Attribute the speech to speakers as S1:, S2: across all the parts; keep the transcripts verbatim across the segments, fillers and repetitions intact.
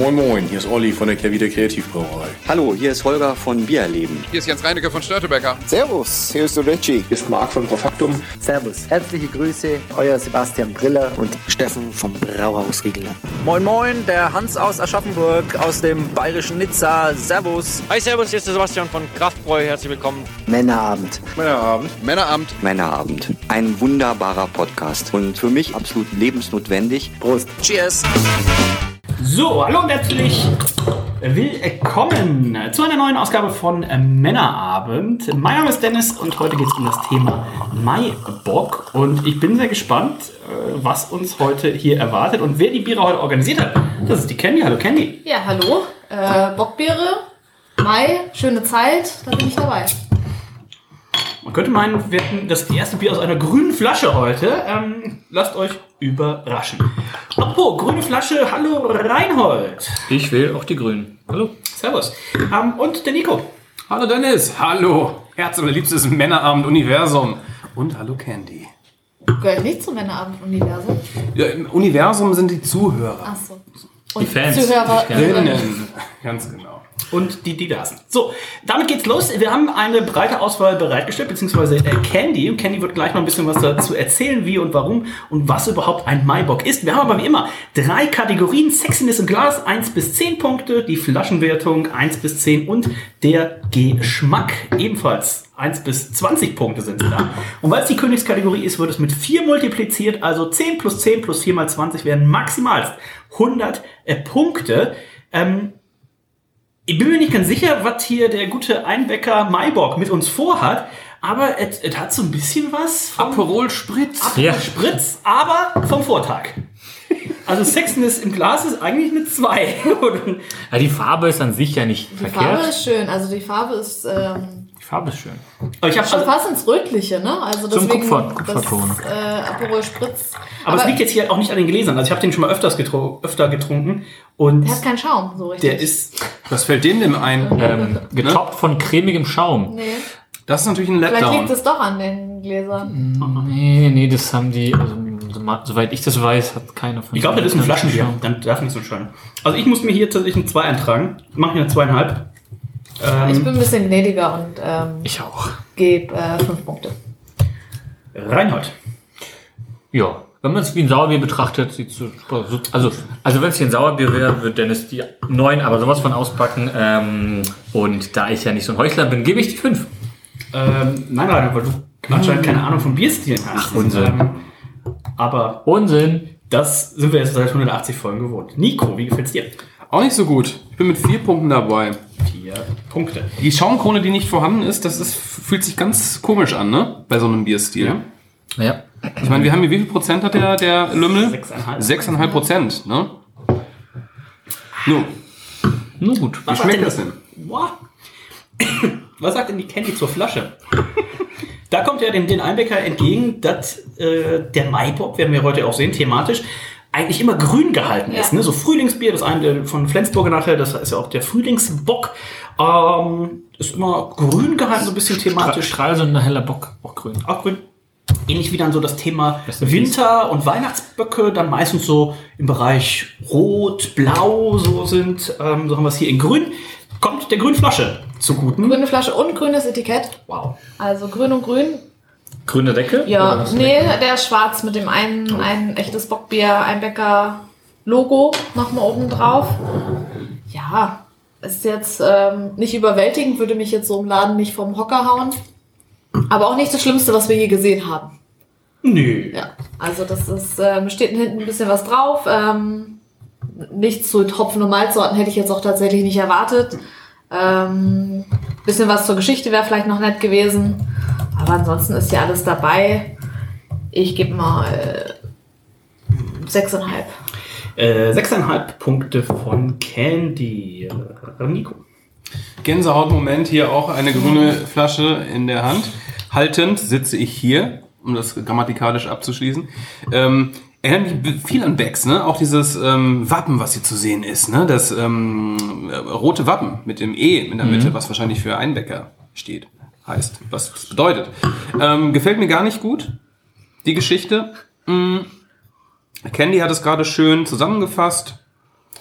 S1: Moin Moin, hier ist Olli von der Kehrwieder Kreativbrauerei.
S2: Hallo, hier ist Holger von Biererleben.
S3: Hier ist Jens Reinecke von Störtebecker.
S4: Servus, hier ist der Richie.
S5: Hier ist Marc von Profaktum.
S6: Servus, herzliche Grüße, euer Sebastian Briller
S2: und Steffen vom Brauhaus Riegler.
S7: Moin Moin, der Hans aus Aschaffenburg, aus dem bayerischen Nizza. Servus.
S8: Hi, servus, hier ist der Sebastian von Kraftbräu. Herzlich willkommen.
S6: Männerabend.
S3: Männerabend. Männerabend.
S2: Männerabend. Ein wunderbarer Podcast und für mich absolut lebensnotwendig.
S6: Prost.
S7: Cheers.
S9: So, hallo und herzlich willkommen zu einer neuen Ausgabe von Männerabend. Mein Name ist Dennis und heute geht es um das Thema Maibock. Und ich bin sehr gespannt, was uns heute hier erwartet und wer die Biere heute organisiert hat. Das ist die Candy. Hallo Candy.
S10: Ja, hallo. Äh, Bockbeere, Mai, schöne Zeit, da bin ich dabei.
S9: Man könnte meinen, wir hätten das erste Bier aus einer grünen Flasche heute. Ähm, lasst euch überraschen. Apropos, grüne Flasche, hallo Reinhold.
S11: Ich will auch die Grünen. Hallo.
S9: Servus. Ähm, und der Nico.
S12: Hallo Dennis. Hallo. Herz oder liebstes Männerabend-Universum. Und hallo Candy.
S10: Gehört nicht zum Männerabend-Universum?
S12: Ja, im Universum sind die Zuhörer.
S10: Ach so.
S11: Und die Fans.
S12: Zuhörerinnen. Ganz genau.
S9: Und die Diversen. So, damit geht's los. Wir haben eine breite Auswahl bereitgestellt, beziehungsweise äh, Candy. Und Candy wird gleich noch ein bisschen was dazu erzählen, wie und warum und was überhaupt ein Maibock ist. Wir haben aber wie immer drei Kategorien. Sexiness im Glas, eins bis zehn Punkte. Die Flaschenwertung, eins bis zehn. Und der Geschmack, ebenfalls eins bis zwanzig Punkte sind da. Und weil es die Königskategorie ist, wird es mit vier multipliziert. Also zehn plus zehn plus vier mal zwanzig wären maximal hundert äh, Punkte. Ähm, Ich bin mir nicht ganz sicher, was hier der gute Einbäcker Maibock mit uns vorhat, aber es, es hat so ein bisschen was vom
S12: Aperol Spritz.
S9: Aperol ja. Spritz, aber vom Vortag. Also Sexiness im Glas ist eigentlich eine zwei.
S11: Ja, die Farbe ist an sich ja nicht
S10: die
S11: verkehrt.
S10: Die Farbe ist schön, also die Farbe ist... Ähm
S11: die Farbe ist schön.
S9: Aber ich habe
S10: schon
S9: also
S10: fast ins Rötliche, ne? Also
S11: zum
S10: deswegen
S11: Kupfer, Kupferton.
S10: Das, äh, Aperol Spritz.
S9: Aber, aber es liegt jetzt hier auch nicht an den Gläsern. Also ich habe den schon mal öfters getru- öfter getrunken. Und
S10: der hat keinen Schaum, so richtig.
S9: Der ist...
S12: Was fällt dem denn ein?
S11: Ähm, getoppt ne? von cremigem Schaum.
S10: Nee.
S12: Das ist natürlich ein Letdown.
S10: Vielleicht liegt es doch an den Gläsern.
S11: Nee, nee, das haben die... Also, soweit ich das weiß, hat keiner von...
S9: Ich glaube, das ist ein Flaschenbier. Dann darf nicht so schön. Also ich muss mir hier tatsächlich eine zwei eintragen. Mach mir eine zweieinhalb.
S10: Ähm, ich bin ein bisschen gnädiger und ähm,
S11: ich auch.
S10: Gebe äh, fünf Punkte.
S9: Reinhold.
S11: Ja, wenn man es wie ein Sauerbier betrachtet, sieht es so, also, also wenn es hier ein Sauerbier wäre, würde Dennis die neun, aber sowas von auspacken. Ähm, und da ich ja nicht so ein Heuchler bin, gebe ich die fünf.
S9: Ähm, nein, Reinhold, weil du anscheinend keine Ahnung von Bierstilen hast.
S11: Ach, Unsinn.
S9: Ähm, aber
S11: Unsinn.
S9: Das sind wir jetzt seit hundertachtzig Folgen gewohnt. Nico, wie gefällt's dir?
S12: Auch nicht so gut. Ich bin mit vier Punkten dabei.
S9: Vier Punkte.
S12: Die Schaumkrone, die nicht vorhanden ist, das ist, fühlt sich ganz komisch an, ne? Bei so einem Bierstil.
S11: Ja. ja.
S12: Ich meine, wir haben hier, wie viel Prozent hat der, der Lümmel?
S9: Sechseinhalb.
S12: Sechseinhalb Prozent, ne? Nun.
S11: Nun gut.
S12: Wie schmeckt das denn?
S9: Wow. Was sagt denn die Candy zur Flasche? Da kommt ja den, den Einbäcker entgegen, dass äh, der Maibock, werden wir heute auch sehen, thematisch, eigentlich immer grün gehalten ist. Ja. Ne? So Frühlingsbier, das eine von Flensburger nachher, das ist ja auch der Frühlingsbock. Ähm, ist immer grün gehalten, so ein bisschen thematisch.
S11: Stralsund und ein heller Bock, auch grün.
S9: Auch grün. Ähnlich wie dann so das Thema Winter- und Weihnachtsböcke, dann meistens so im Bereich Rot, Blau, so sind, ähm, so haben wir es hier in Grün. Kommt der grünen Flasche zuguten.
S10: Grüne Flasche und grünes Etikett.
S9: Wow.
S10: Also grün und grün.
S11: Grüne Decke?
S10: Ja, nee, der ist schwarz mit dem einen, oh. ein echtes Bockbier, Einbäcker-Logo nochmal oben drauf. Ja, ist jetzt ähm, nicht überwältigend, würde mich jetzt so im Laden nicht vom Hocker hauen. Aber auch nicht das Schlimmste, was wir je gesehen haben.
S9: Nö.
S10: Ja, also das ist, ähm, steht hinten ein bisschen was drauf. Ähm, nichts zu Hopfen- und Malzsorten hätte ich jetzt auch tatsächlich nicht erwartet. Ähm, bisschen was zur Geschichte wäre vielleicht noch nett gewesen. Aber ansonsten ist ja alles dabei. Ich gebe mal äh, sechseinhalb.
S9: Äh, sechseinhalb Punkte von Candy. Nico.
S12: Gänsehautmoment, hier auch eine grüne Flasche in der Hand. Haltend sitze ich hier, um das grammatikalisch abzuschließen. Ähm, erinnert mich viel an Becks, ne? Auch dieses ähm, Wappen, was hier zu sehen ist, ne? Das ähm, rote Wappen mit dem E in der Mitte, mhm. was wahrscheinlich für Einbäcker steht, heißt, was das bedeutet. Ähm, gefällt mir gar nicht gut, die Geschichte. Mhm. Candy hat es gerade schön zusammengefasst. Ich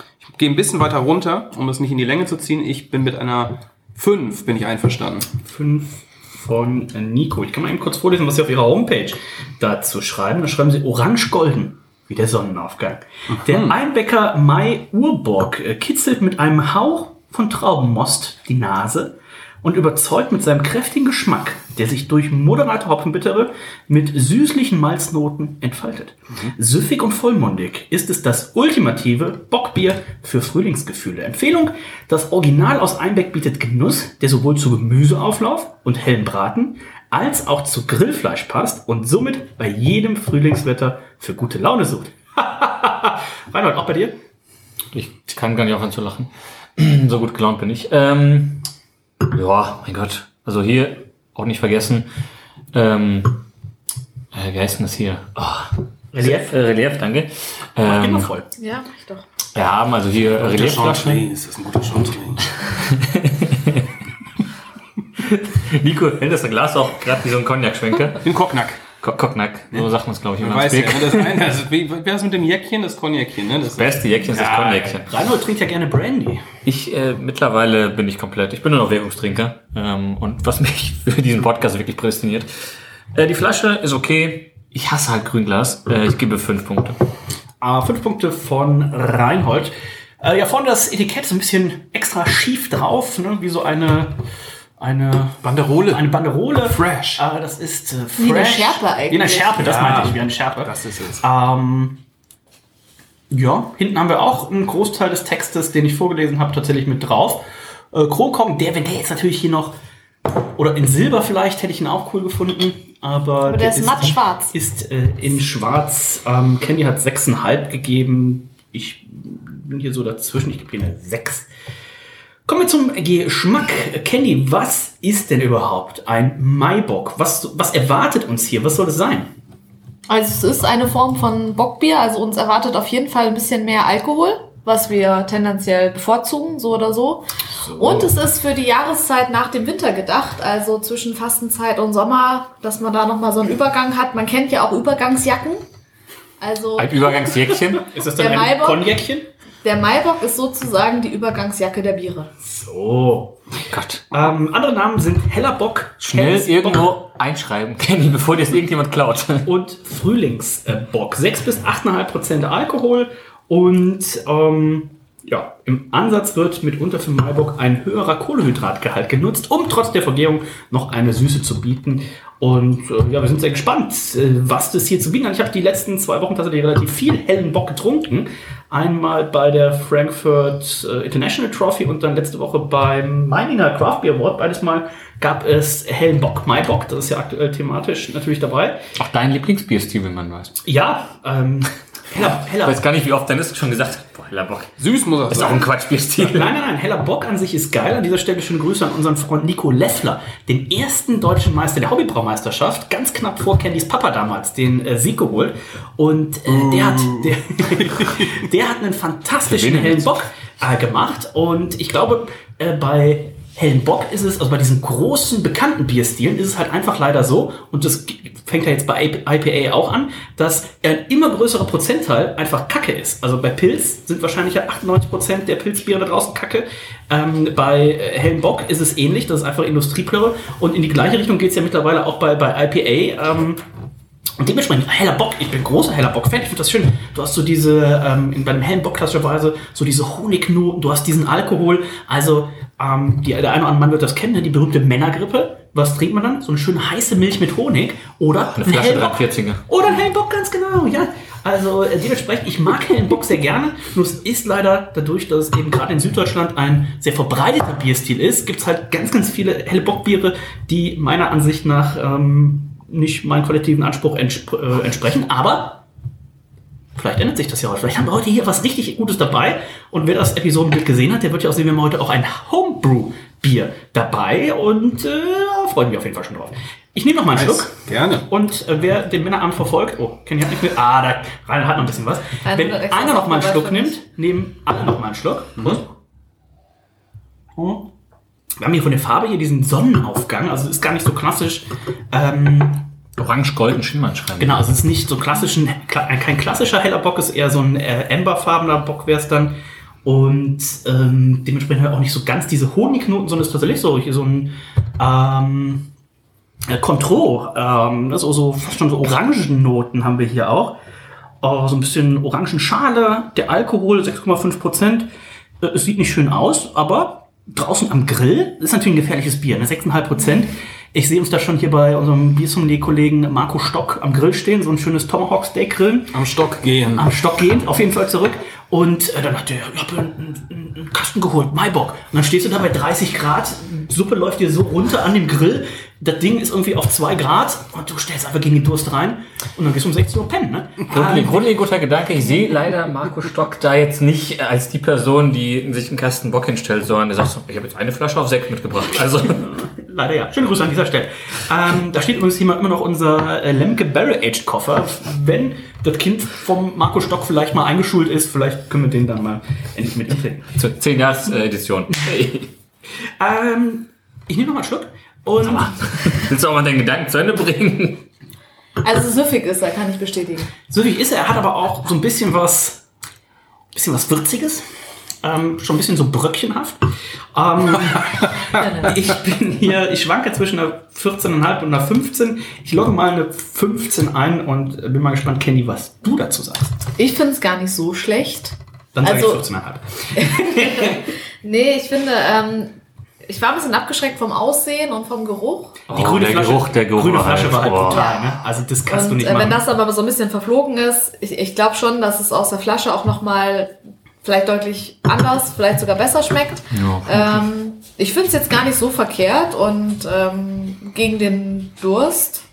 S12: gehe ein bisschen weiter runter, um es nicht in die Länge zu ziehen. Ich bin mit einer fünf, bin ich einverstanden.
S9: fünf von Nico. Ich kann mal eben kurz vorlesen, was Sie auf Ihrer Homepage dazu schreiben. Da schreiben Sie orange-golden, wie der Sonnenaufgang. Mhm. Der Einbecker Mai Urbock kitzelt mit einem Hauch von Traubenmost die Nase und überzeugt mit seinem kräftigen Geschmack, der sich durch moderate Hopfenbittere mit süßlichen Malznoten entfaltet. Mhm. Süffig und vollmundig ist es das ultimative Bockbier für Frühlingsgefühle. Empfehlung: Das Original aus Einbeck bietet Genuss, der sowohl zu Gemüseauflauf und hellem Braten als auch zu Grillfleisch passt und somit bei jedem Frühlingswetter für gute Laune sucht. Reinhold, auch bei dir?
S11: Ich kann gar nicht aufhören zu lachen. So gut gelaunt bin ich. Ähm, ja, mein Gott. Also hier auch nicht vergessen. Ähm, äh, wie heißt denn das hier? Oh,
S9: Relief.
S11: Äh, Relief, danke.
S9: Ähm, Mach immer voll.
S10: Ja, mach ich doch.
S11: Wir haben also hier Reliefflaschen.
S12: Ist das ein guter Chantre?
S11: Nico hält das Glas auch gerade wie so ein Cognac-Schwenker.
S12: Den Kocknack.
S11: Kocknack, so sagt man es, glaube ich, immer.
S12: Man weiß ja, das eine, also, wie, wie das mit dem Jäckchen, das Cognacchen, ne? Das
S11: beste Jäckchen ist das Cognacchen.
S9: Reinhold trinkt ja gerne Brandy.
S11: Ich, äh, mittlerweile bin ich komplett, ich bin nur noch Währungstrinker, ähm, und was mich für diesen Podcast wirklich prädestiniert. Äh, die Flasche ist okay, ich hasse halt Grünglas, äh, ich gebe fünf Punkte.
S9: Ah, fünf Punkte von Reinhold. Äh, ja, vorne das Etikett ist ein bisschen extra schief drauf, ne? Wie so eine... Eine
S12: Banderole.
S9: Eine Banderole.
S12: Fresh.
S9: Äh, das ist äh, fresh.
S10: Wie eine Schärpe eigentlich.
S9: Wie eine Schärpe, das
S12: ja,
S9: meinte ich, wie eine Schärpe.
S12: Das ist es.
S9: Ähm, ja, hinten haben wir auch einen Großteil des Textes, den ich vorgelesen habe, tatsächlich mit drauf. Äh, Kronkorken, der, wenn der jetzt natürlich hier noch, oder in Silber vielleicht, hätte ich ihn auch cool gefunden. Aber,
S10: aber der, der ist matt schwarz.
S9: Ist äh, in schwarz. Ähm, Candy hat sechs Komma fünf gegeben. Ich bin hier so dazwischen, ich gebe hier eine sechs. Kommen wir zum Geschmack. Candy, was ist denn überhaupt ein Maibock? Was, was erwartet uns hier? Was soll es sein?
S10: Also es ist eine Form von Bockbier. Also uns erwartet auf jeden Fall ein bisschen mehr Alkohol, was wir tendenziell bevorzugen, so oder so. so. Und es ist für die Jahreszeit nach dem Winter gedacht, also zwischen Fastenzeit und Sommer, dass man da nochmal so einen Übergang hat. Man kennt ja auch Übergangsjacken. Also
S11: ein Übergangsjäckchen?
S9: Ist das dann ein Cognacchen?
S10: Der Maibock ist sozusagen die Übergangsjacke der Biere.
S9: So. Gott. Ähm, andere Namen sind Heller Bock.
S11: Schnell irgendwo Bock einschreiben, Kenny, bevor dir das irgendjemand klaut.
S9: Und Frühlingsbock. sechs bis acht Komma fünf Prozent Alkohol. Und ähm, ja, im Ansatz wird mitunter für Maibock ein höherer Kohlehydratgehalt genutzt, um trotz der Vergärung noch eine Süße zu bieten. Und äh, ja, wir sind sehr gespannt, äh, was das hier zu bieten hat. Ich habe die letzten zwei Wochen tatsächlich relativ viel hellen Bock getrunken. Einmal bei der Frankfurt äh, International Trophy und dann letzte Woche beim Meininger Craft Beer Award. Beides Mal gab es hellen Bock, Maibock. Das ist ja aktuell thematisch natürlich dabei.
S11: Auch dein Lieblingsbierstil, wenn man weiß.
S9: Ja, ähm... Heller, heller.
S11: Ich weiß gar nicht, wie oft Dennis schon gesagt hat, boah, heller Bock.
S12: Süß muss er sein.
S11: Das ist auch ein Quatschbierstil.
S9: Nein, nein, nein, heller Bock an sich ist geil. An dieser Stelle schöne Grüße an unseren Freund Nico Leffler, den ersten deutschen Meister der Hobbybraumeisterschaft. Ganz knapp vor Candys Papa damals den äh, Sieg geholt. Und äh, uh. der, hat, der, der hat einen fantastischen hellen Bock äh, gemacht. Und ich glaube, äh, bei hellen Bock ist es, also bei diesen großen, bekannten Bierstilen ist es halt einfach leider so, und das fängt ja jetzt bei I P A auch an, dass ein immer größerer Prozentteil einfach Kacke ist. Also bei Pilz sind wahrscheinlich ja achtundneunzig Prozent der Pilzbiere da draußen Kacke. Ähm, bei hellen Bock ist es ähnlich, das ist einfach Industrieplörre. Und in die gleiche Richtung geht es ja mittlerweile auch bei, bei I P A. Ähm, Und dementsprechend, heller Bock, ich bin großer heller Bock-Fan, ich finde das schön. Du hast so diese, ähm, bei einem hellen Bock klassischerweise, so diese Honignoten, du hast diesen Alkohol. Also, ähm, die, der eine oder andere Mann wird das kennen, ne? Die berühmte Männergrippe. Was trinkt man dann? So eine schöne heiße Milch mit Honig. Oder
S11: eine Flasche dreiundvierziger.
S9: Oder einen hellen Bock, ganz genau, ja. Also äh, dementsprechend, ich mag hellen Bock sehr gerne. Nur es ist leider dadurch, dass es eben gerade in Süddeutschland ein sehr verbreiteter Bierstil ist, gibt es halt ganz, ganz viele helle Bockbiere, die meiner Ansicht nach ähm, nicht meinem qualitativen Anspruch entsp- äh, entsprechen, aber vielleicht ändert sich das ja heute. Vielleicht haben wir heute hier was richtig Gutes dabei, und wer das Episodenbild gesehen hat, der wird ja auch sehen, wir haben heute auch ein Homebrew-Bier dabei, und äh, freuen wir auf jeden Fall schon drauf. Ich nehme noch mal einen nice. Schluck.
S12: Gerne.
S9: Und äh, wer den Männerabend verfolgt, oh, Kenny hat nicht mehr, ah, da Rainer hat noch ein bisschen was.
S10: Ein
S9: Wenn einer noch mal einen Schluck nimmt, nehmen alle noch mal einen Schluck. Mhm. Oh. Wir haben hier von der Farbe hier diesen Sonnenaufgang, also ist gar nicht so klassisch. Ähm,
S11: Orange-golden Schimmern schreiben.
S9: Genau, also es ist nicht so klassisch, ein, kein klassischer heller Bock, ist eher so ein äh, amberfarbener Bock wäre es dann. und ähm, dementsprechend auch nicht so ganz diese Honignoten, sondern es ist tatsächlich so, hier so ein ähm, äh, Contro, ähm, also so fast schon so Orangennoten haben wir hier auch. Uh, so ein bisschen Orangenschale, der Alkohol sechs Komma fünf Prozent. Äh, es sieht nicht schön aus, aber draußen am Grill ist natürlich ein gefährliches Bier, ne? sechs Komma fünf Prozent. Ich sehe uns da schon hier bei unserem Biersommelier-Kollegen Marco Stock am Grill stehen, so ein schönes Tomahawk-Steak grillen.
S12: Am Stock gehen.
S9: Am Stock gehen, auf jeden Fall zurück. Und äh, dann hat der, ich hab einen, einen, einen Kasten geholt, Maibock. Und dann stehst du da bei dreißig Grad, Suppe läuft dir so runter an dem Grill, das Ding ist irgendwie auf zwei Grad und du stellst einfach gegen den Durst rein und dann gehst du um sechzehn Uhr pennen, ne?
S11: Grundlegend, grundlegend guter Gedanke. Ich sehe leider Marco Stock da jetzt nicht als die Person, die sich einen Kasten Bock hinstellt, sondern der sagt so, ich habe jetzt eine Flasche auf sechs mitgebracht. Also
S9: leider ja. Schöne Grüße an dieser Stelle. Ähm, da steht übrigens hier immer noch unser äh, Lemke Barrel-Aged Koffer. Wenn das Kind vom Marco Stock vielleicht mal eingeschult ist, vielleicht können wir den dann mal endlich mit ihm trinken.
S11: Zur zehn-Jahres-Edition.
S9: ähm, ich nehme noch mal einen Schluck. Und
S11: willst du auch mal deinen Gedanken zu Ende bringen?
S10: Also süffig ist er, kann ich bestätigen.
S9: Süffig ist er, er hat aber auch so ein bisschen was, bisschen was Würziges. Ähm, schon ein bisschen so bröckchenhaft. Ähm, ich bin hier, ich schwanke zwischen einer vierzehn Komma fünf und einer fünfzehn. Ich logge mal eine fünfzehn ein und bin mal gespannt, Kenny, was du dazu sagst.
S10: Ich finde es gar nicht so schlecht.
S9: Dann sage
S10: also,
S9: ich vierzehn Komma fünf.
S10: Nee, ich finde, ähm, ich war ein bisschen abgeschreckt vom Aussehen und vom Geruch.
S9: Die oh, grüne,
S11: der
S9: Flasche,
S11: Geruch, der Geruch
S9: grüne Flasche war halt
S11: oh.
S9: brutal, ne? Also das kannst
S10: und,
S9: du nicht
S10: äh,
S9: machen.
S10: Wenn das aber so ein bisschen verflogen ist, ich, ich glaube schon, dass es aus der Flasche auch nochmal vielleicht deutlich anders, vielleicht sogar besser schmeckt. Ja, ähm, ich finde es jetzt gar nicht so verkehrt und ähm, gegen den Durst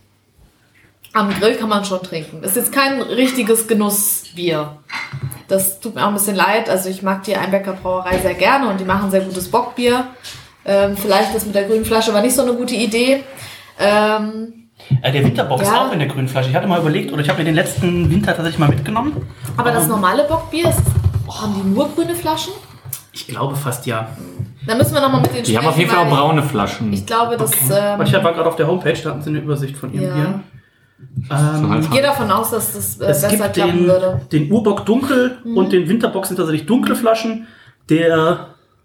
S10: am Grill kann man schon trinken. Ist jetzt kein richtiges Genussbier. Das tut mir auch ein bisschen leid. Also ich mag die Einbecker Brauerei sehr gerne und die machen sehr gutes Bockbier. Ähm, vielleicht ist mit der grünen Flasche aber nicht so eine gute Idee. Ähm,
S9: äh, der Winterbock ja. ist auch in der grünen Flasche. Ich hatte mal überlegt, oder ich habe mir den letzten Winter tatsächlich mal mitgenommen.
S10: Aber das normale Bockbier, ist, haben die nur grüne Flaschen?
S9: Ich glaube fast ja.
S10: Dann müssen wir nochmal mit den
S11: Die haben auf jeden Fall auch braune Flaschen.
S10: Ich glaube, dass...
S9: Okay.
S10: Ähm,
S9: ich war gerade auf der Homepage, da hatten sie eine Übersicht von ihrem
S10: ja.
S9: Bier. Ähm,
S10: ich gehe davon aus, dass das äh,
S9: es
S10: besser
S9: gibt
S10: klappen
S9: den,
S10: würde.
S9: Den Urbock dunkel mhm. und den Winterbock sind tatsächlich dunkle Flaschen. Der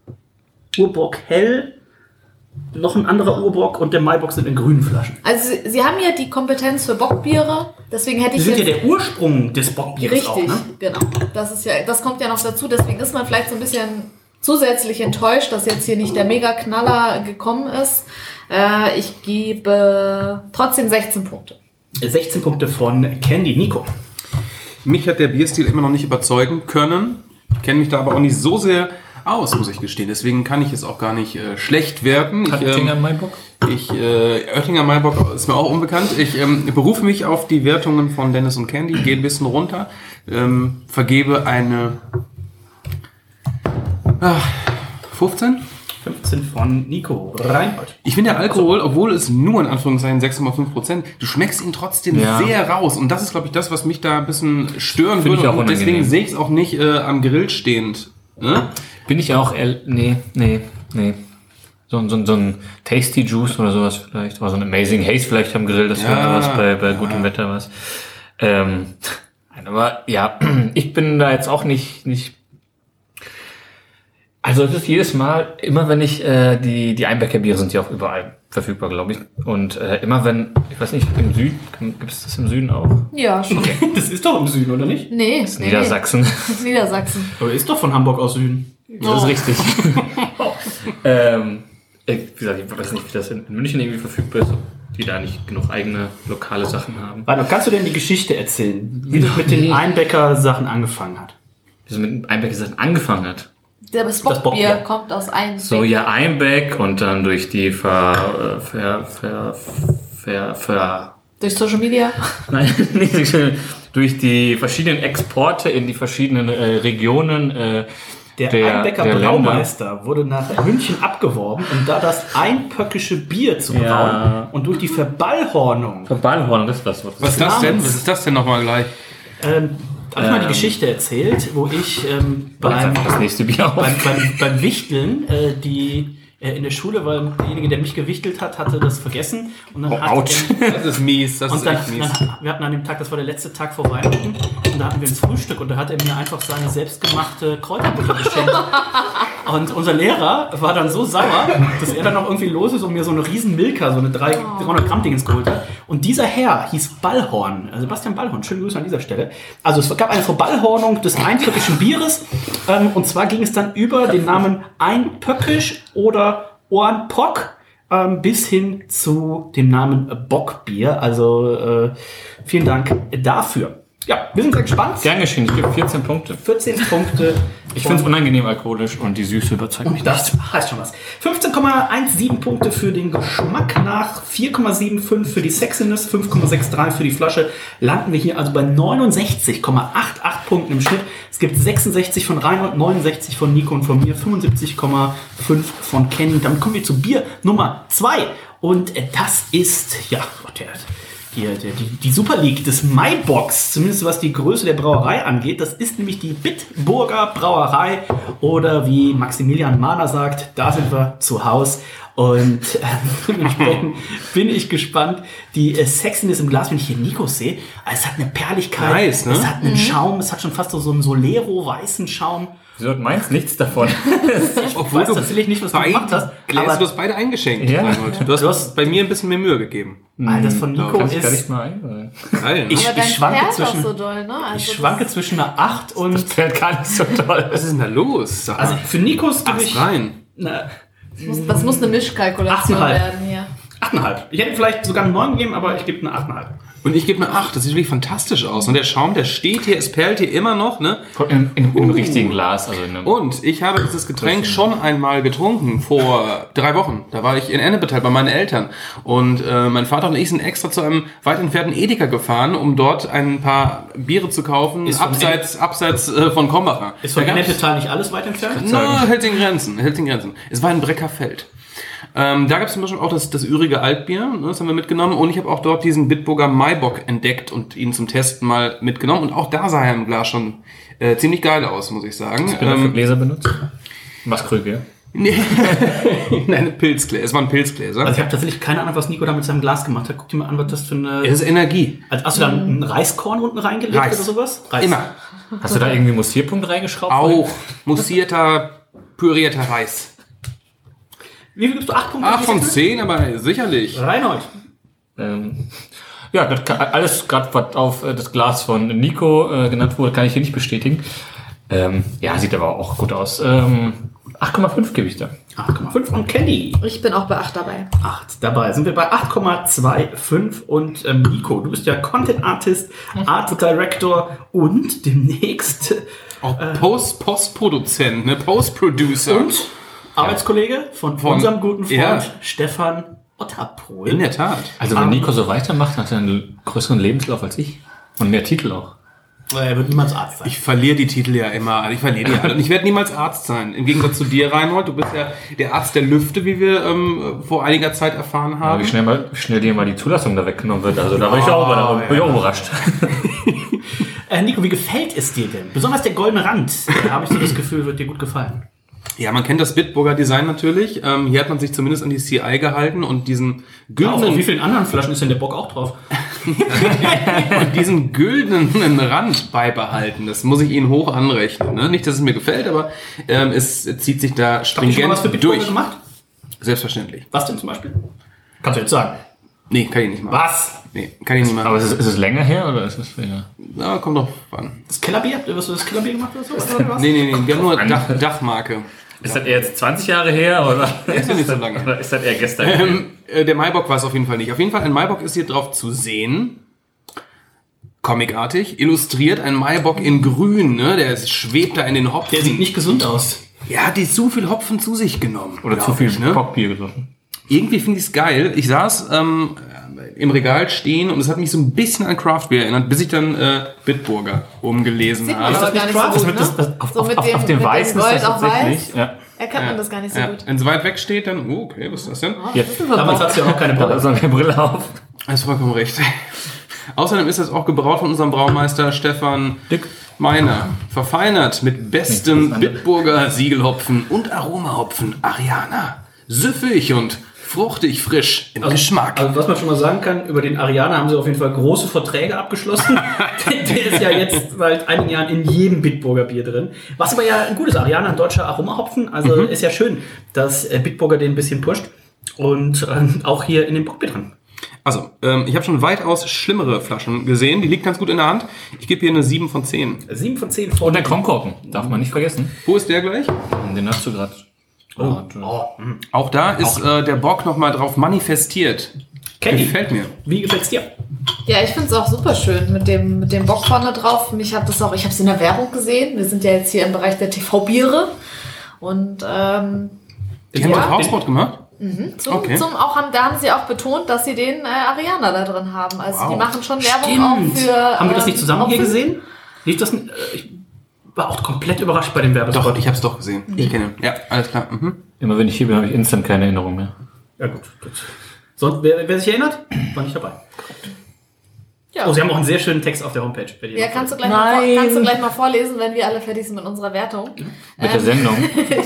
S9: Urbock hell, noch ein anderer Urbock und der Maibock sind in grünen Flaschen.
S10: Also sie, sie haben ja die Kompetenz für Bockbiere, deswegen hätte ich
S9: Sie sind
S10: jetzt...
S9: ja der Ursprung des Bockbieres
S10: richtig,
S9: auch, ne?
S10: Genau. Das ist ja, das kommt ja noch dazu, deswegen ist man vielleicht so ein bisschen zusätzlich enttäuscht, dass jetzt hier nicht der Mega-Knaller gekommen ist. Äh, ich gebe trotzdem sechzehn Punkte.
S9: sechzehn Punkte von Candy. Nico.
S12: Mich hat der Bierstil immer noch nicht überzeugen können. Ich kenne mich da aber auch nicht so sehr aus, muss ich gestehen. Deswegen kann ich es auch gar nicht äh, schlecht werten.
S11: Oettinger ähm, Maibock?
S12: Ich, äh, Oettinger Maibock ist mir auch unbekannt. Ich ähm, berufe mich auf die Wertungen von Dennis und Candy, gehe ein bisschen runter, ähm, vergebe eine ah, fünfzehn?
S9: fünfzehn von Nico Reinhold.
S12: Ich finde der Alkohol, obwohl es nur in Anführungszeichen sechs Komma fünf Prozent, du schmeckst ihn trotzdem ja. sehr raus. Und das ist, glaube ich, das, was mich da ein bisschen stören
S11: Find
S12: würde.
S11: Und
S12: unangenehm. Deswegen sehe ich es auch nicht äh, am Grill stehend. Ne?
S11: Bin ich auch, ehrlich, nee, nee, nee. So, so, so ein Tasty Juice oder sowas vielleicht. Oder so ein Amazing Haze vielleicht am Grill, das ja, wäre was bei, bei gutem ja. Wetter was. Ähm, aber ja, ich bin da jetzt auch nicht, nicht also es ist jedes Mal, immer wenn ich, äh, die, die Einbecker Biere sind ja auch überall verfügbar, glaube ich. Und äh, immer wenn, ich weiß nicht, im Süden, gibt es das im Süden auch?
S10: Ja, schon.
S9: Okay. Das ist doch im Süden, oder nicht?
S10: Nee.
S11: Das ist nee, Niedersachsen.
S10: Das ist Niedersachsen.
S9: Aber ist doch von Hamburg aus Süden.
S11: Das oh. ist richtig. ähm, wie gesagt, ich weiß nicht, wie das in München irgendwie verfügbar ist, ob die da nicht genug eigene lokale Sachen haben.
S9: Warte, kannst du denn die Geschichte erzählen, wie das mit den Einbecker-Sachen angefangen hat?
S11: Wie das mit den Einbecker-Sachen angefangen hat?
S10: Das Bockbier kommt aus Einbeck.
S11: So, ja, Einbeck und dann durch die Ver... Ver... Ver... Ver... ver
S10: durch Social Media?
S11: Nein, nicht durch die verschiedenen Exporte in die verschiedenen äh, Regionen äh,
S9: Der,
S11: der
S9: Einbecker
S11: der
S9: Braumeister
S11: Länder.
S9: wurde nach München abgeworben, um da das einpöckische Bier zu brauen.
S11: Ja.
S9: Und durch die Verballhornung...
S11: Verballhornung, das ist das Wort.
S12: Was ist das denn? Was ist das denn nochmal gleich?
S9: Ähm, habe ich mal die Geschichte erzählt, wo ich ähm, beim,
S11: das nächste Bier auf.
S9: beim, beim, beim Wichteln äh, die äh, in der Schule, weil derjenige, der mich gewichtelt hat, hatte das vergessen. Und dann
S12: Oh,
S9: hatte
S12: ouch.
S9: er-
S12: Das ist mies, das
S9: und
S12: ist
S9: dann,
S12: echt mies.
S9: Dann, wir hatten an dem Tag, das war der letzte Tag vor Weihnachten, und da hatten wir ein Frühstück und da hat er mir einfach seine selbstgemachte Kräuterbutter geschenkt. Und unser Lehrer war dann so sauer, dass er dann noch irgendwie los ist und mir so eine riesen Milka, so eine dreihundert Gramm Dingens geholt hat. Und dieser Herr hieß Ballhorn, also Sebastian Ballhorn, schöne Grüße an dieser Stelle. Also es gab eine Verballhornung des eintürkischen Bieres, ähm, und zwar ging es dann über den Namen Einpöckisch oder Ohrenpock ähm, bis hin zu dem Namen Bockbier. Also äh, vielen Dank dafür. Ja, wir sind sehr gespannt.
S11: Gern geschehen, ich gebe vierzehn Punkte.
S9: vierzehn Punkte.
S11: Ich finde es unangenehm alkoholisch und die Süße überzeugt mich
S9: Das heißt schon was. fünfzehn Komma siebzehn Punkte für den Geschmack nach, vier Komma fünfundsiebzig für die Sexiness, fünf Komma dreiundsechzig für die Flasche. Landen wir hier also bei neunundsechzig Komma achtundachtzig Punkten im Schnitt. Es gibt sechsundsechzig von Reinhold, neunundsechzig von Nico und von mir, fünfundsiebzig Komma fünf von Kenny. Damit kommen wir zu Bier Nummer zwei. Und das ist, ja, der... Hier, die, die, die Super League des Maibox, zumindest was die Größe der Brauerei angeht, das ist nämlich die Bitburger Brauerei oder wie Maximilian Mahner sagt, da sind wir zu Haus. Und äh, dementsprechend bin ich gespannt. Die äh, Sexiness im Glas, wenn ich hier Nico sehe, es hat eine Perligkeit,
S12: Nice, ne?
S9: es hat einen mhm. Schaum, es hat schon fast so, so einen Solero-weißen Schaum.
S11: Du meinst nichts davon.
S9: Ich Obwohl weiß tatsächlich nicht, was du gemacht hast.
S12: Gläser, aber du hast beide eingeschenkt.
S11: Ja.
S12: Du, hast, du hast bei mir ein bisschen mehr Mühe gegeben.
S9: Weil das von Nico
S11: Kann
S9: ist...
S11: ich gar nicht mal ein.
S12: Geil, ne?
S9: Ich,
S10: Aber
S9: ich
S10: dein
S9: schwanke
S10: Pferd
S9: zwischen...
S10: auch so doll, ne? Also
S9: ich schwanke zwischen einer acht und...
S11: Das Pferd gar nicht so toll.
S12: Was ist denn da los? Sag mal.
S9: Also für Nikos gebe
S12: Acht
S9: ich...
S12: rein.
S9: Na,
S10: das, muss, das muss eine Mischkalkulation
S9: Achteinhalb.
S10: werden hier.
S9: acht Komma fünf. Ich hätte vielleicht sogar einen neun gegeben, aber ich gebe eine acht Komma fünf.
S12: Und ich gebe eine acht. Das sieht wirklich fantastisch aus. Und der Schaum, der steht hier, es perlt hier immer noch, ne?
S11: In, in, Im
S12: Uh.
S11: richtigen Glas. Also in einem
S12: Und ich habe dieses Getränk schon einmal getrunken, vor drei Wochen. Da war ich in Ennepetal bei meinen Eltern. Und äh, mein Vater und ich sind extra zu einem weit entfernten Edeka gefahren, um dort ein paar Biere zu kaufen,
S9: Ist von
S12: abseits, abseits äh, von Kombacher.
S9: Ist von
S12: Da gab's-
S9: Ennepetal nicht alles weit entfernt?
S12: Na, hält in Grenzen, hält in Grenzen. Es war in Breckerfeld. Ähm, da gab es zum Beispiel auch das, das Ürige Altbier, ne, das haben wir mitgenommen. Und ich habe auch dort diesen Bitburger Maibock entdeckt und ihn zum Testen mal mitgenommen. Und auch da sah er im Glas schon äh, ziemlich geil aus, muss ich sagen.
S11: Was wird er für Gläser benutzt? Was Krüge?
S12: Nee. Nein, Pilzgläser. Es waren Pilzgläser.
S9: Also ich habe tatsächlich keine Ahnung, was Nico da mit seinem Glas gemacht hat. Guck dir mal an, was das für eine...
S12: Es ist Energie.
S9: Also hast du da einen Reiskorn unten reingelegt
S12: Reis.
S9: oder sowas? Reis.
S12: Immer.
S11: Hast du da irgendwie Mussierpunkt reingeschraubt?
S12: Auch mussierter, pürierter Reis.
S9: Wie viel gibst du? acht Punkte?
S12: acht von zehn, aber sicherlich.
S9: Reinhold.
S11: Ähm, ja, das kann, alles gerade, was auf äh, das Glas von Nico äh, genannt wurde, kann ich hier nicht bestätigen. Ähm, ja, sieht aber auch gut aus. Ähm, acht Komma fünf gebe ich da.
S9: acht Komma fünf und Candy.
S10: Ich bin auch bei acht dabei.
S9: acht dabei. Sind wir bei acht Komma fünfundzwanzig und ähm, Nico, du bist ja Content Artist, Art Director und demnächst
S12: Auch Post, Postproduzent, ne? Postproducer.
S9: und Arbeitskollege von,
S12: Von-
S9: unserem guten Freund
S12: ja.
S9: Stefan Otterpohl.
S12: In der Tat.
S11: Also wenn Nico so weitermacht, hat er einen größeren Lebenslauf als ich. Und mehr Titel auch.
S9: Er wird niemals Arzt sein.
S12: Ich verliere die Titel ja immer. Ich verliere die alle. Und ich werde niemals Arzt sein. Im Gegensatz zu dir, Reinhold. Du bist ja der Arzt der Lüfte, wie wir ähm, vor einiger Zeit erfahren
S11: Aber
S12: haben.
S11: wie schnell, mal, wie schnell dir mal die Zulassung da weggenommen wird. Also da war ich auch, da war ich auch überrascht.
S9: Äh, Nico, wie gefällt es dir denn? Besonders der goldene Rand, da habe ich so das Gefühl, wird dir gut gefallen.
S12: Ja, man kennt das Bitburger Design natürlich. Ähm, hier hat man sich zumindest an die C I gehalten und diesen
S9: Ja, auf
S12: güldenen,
S9: wie vielen anderen Flaschen ist denn der Bock auch drauf?
S12: und diesen güldenen Rand beibehalten. Das muss ich Ihnen hoch anrechnen. Ne? Nicht, dass es mir gefällt, aber ähm, es zieht sich da
S9: Hast du schon mal
S12: stringent
S9: was für Bitburger
S12: durch.
S9: gemacht?
S12: Selbstverständlich.
S9: Was denn zum Beispiel? Kannst du jetzt sagen.
S12: Nee, kann ich nicht machen.
S9: Was?
S12: Nee, kann ich nicht machen.
S11: Aber ist es, ist es länger her oder ist es ja?
S12: Na, kommt doch an.
S9: Das Kellerbier? Hast du das Kellerbier gemacht oder so? Oder was?
S12: Nee, nee, nee, wir haben nur Dach, Dachmarke.
S11: Ist das eher jetzt zwanzig Jahre her oder?
S12: Ist noch nicht so lange.
S11: Oder ist das eher gestern?
S12: Ähm, äh, der Maibock war es auf jeden Fall nicht. Auf jeden Fall, ein Maibock ist hier drauf zu sehen. Comicartig, illustriert, ein Maibock in grün, ne? Der schwebt da in den Hopfen.
S9: Der sieht nicht gesund aus.
S12: Ja, hat die zu viel Hopfen zu sich genommen.
S11: Oder
S12: glaub
S11: zu viel
S12: ich, ne?
S11: Bockbier gesoffen?
S12: Irgendwie finde ich es geil. Ich saß ähm, im Regal stehen und es hat mich so ein bisschen an Craftbeer erinnert, bis ich dann äh, Bitburger umgelesen
S10: Sieht man
S12: habe.
S10: aber gar nicht so
S9: Craft?
S10: gut,
S11: Das,
S10: ne?
S11: das, auf,
S10: So
S11: auf,
S10: mit
S11: auf,
S10: dem-
S11: auf dem
S10: mit dem
S11: Weißen ist
S10: Gold
S11: das
S10: auf
S11: tatsächlich.
S10: Weiß.
S11: Ja.
S10: Erkennt man das gar nicht so
S12: Ja,
S10: gut.
S12: wenn es weit weg steht, dann, oh, okay, was ist das denn?
S11: Jetzt
S9: Damals hast du ja noch keine
S11: da
S9: Brille.
S11: ist noch eine Brille auf.
S12: Hast du vollkommen recht. Außerdem ist das auch gebraut von unserem Braumeister Stefan
S11: Dick.
S12: Meiner. Verfeinert mit bestem
S11: Nee, das ist
S12: Bitburger Siegelhopfen und Aromahopfen Ariana. süffig und fruchtig frisch im
S9: also,
S12: Geschmack.
S9: Also was man schon mal sagen kann, über den Ariana haben sie auf jeden Fall große Verträge abgeschlossen. Der ist ja jetzt seit einigen Jahren in jedem Bitburger Bier drin. Was aber ja ein gutes Ariana, ein deutscher Aromahopfen. Also mhm. ist ja schön, dass Bitburger den ein bisschen pusht. Und ähm, auch hier in dem Bockbier drin.
S12: Also, ähm, ich habe schon weitaus schlimmere Flaschen gesehen. Die liegt ganz gut in der Hand. Ich gebe hier eine sieben von zehn.
S9: sieben von zehn. Von
S11: Und der Kronkorken, darf man nicht vergessen.
S12: Wo ist der gleich?
S11: Den hast du gerade.
S12: Oh. Oh. Auch da ist äh, der Bock nochmal drauf manifestiert.
S9: Candy.
S12: Gefällt mir.
S9: Wie gefällt's dir?
S10: Ja, ich finde es auch super schön mit dem, mit dem Bock vorne drauf. Mich hat das auch, ich habe es in der Werbung gesehen. Wir sind ja jetzt hier im Bereich der T V-Biere. Und ähm,
S12: die haben doch Hausbord gemacht?
S10: Mhm. Zum,
S12: okay.
S10: zum auch haben, da haben sie auch betont, dass sie den äh, Ariana da drin haben. Also
S12: wow.
S10: die machen schon Werbung
S9: Stimmt.
S10: auch für.
S9: Haben wir das nicht zusammen
S10: ähm,
S9: hier gesehen? Nicht das, äh, ich war auch komplett überrascht bei dem Werbespot.
S12: Doch, ich habe es doch gesehen. Mhm. Ich kenne ihn. Ja, alles klar. Mhm.
S11: Immer wenn ich hier bin, habe ich instant keine Erinnerung mehr.
S9: Ja gut. gut. So, wer, wer sich erinnert, war nicht dabei. Ja. Oh, sie haben auch einen sehr schönen Text auf der Homepage.
S10: Ja, kannst du, gleich mal vor, kannst du gleich mal vorlesen, wenn wir alle fertig sind mit unserer Wertung.
S11: Mit
S10: ähm,
S11: der Sendung.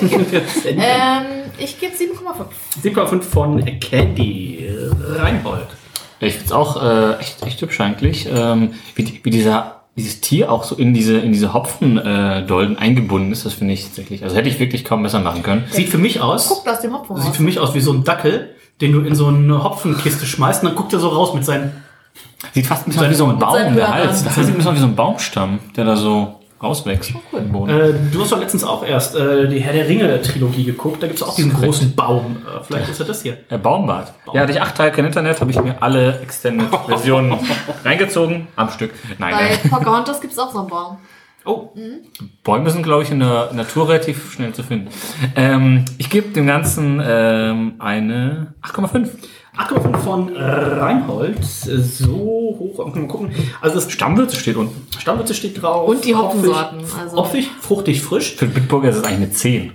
S10: ähm, ich gebe sieben Komma fünf.
S9: sieben Komma fünf von Candy Reinhold.
S11: Ich finde es auch äh, echt, echt hübsch eigentlich, ähm, wie, wie dieser dieses Tier auch so in diese in diese Hopfendolden äh, eingebunden ist. Das finde ich tatsächlich. Also hätte ich wirklich kaum besser machen können.
S9: Sieht für mich aus.
S10: Guckt aus dem Hopfen raus.
S9: Sieht für mich aus wie so ein Dackel, den du in so eine Hopfenkiste schmeißt und dann guckt er so raus mit seinen.
S11: Sieht fast ein bisschen aus wie so ein Baum, der Hals. Das sieht ein bisschen aus wie so ein Baumstamm, der da so rauswächst.
S10: Oh, cool.
S11: Im Boden.
S9: Äh, du hast doch letztens auch erst äh, die Herr der Ringe-Trilogie geguckt. Da gibt es auch diesen großen Baum. Äh, vielleicht ist er das hier.
S11: Der Baumbart. Baum. Ja, hatte ich acht Tage kein Internet, habe ich mir alle Extended-Versionen reingezogen. Am Stück. Nein,
S10: Bei
S11: nein.
S10: Pocahontas gibt es auch so einen Baum.
S9: Oh.
S10: Mhm.
S11: Bäume sind, glaube ich, in der Natur relativ schnell zu finden. Ähm, ich gebe dem Ganzen ähm, eine acht Komma fünf.
S9: acht Komma fünf von Reinhold. So hoch. Mal gucken. Also das
S11: Stammwürze steht unten.
S9: Stammwürze steht drauf.
S10: Und die Hopfensorten. Also.
S9: Hopfig, fruchtig, frisch.
S11: Für Bitburger ist es eigentlich eine zehn.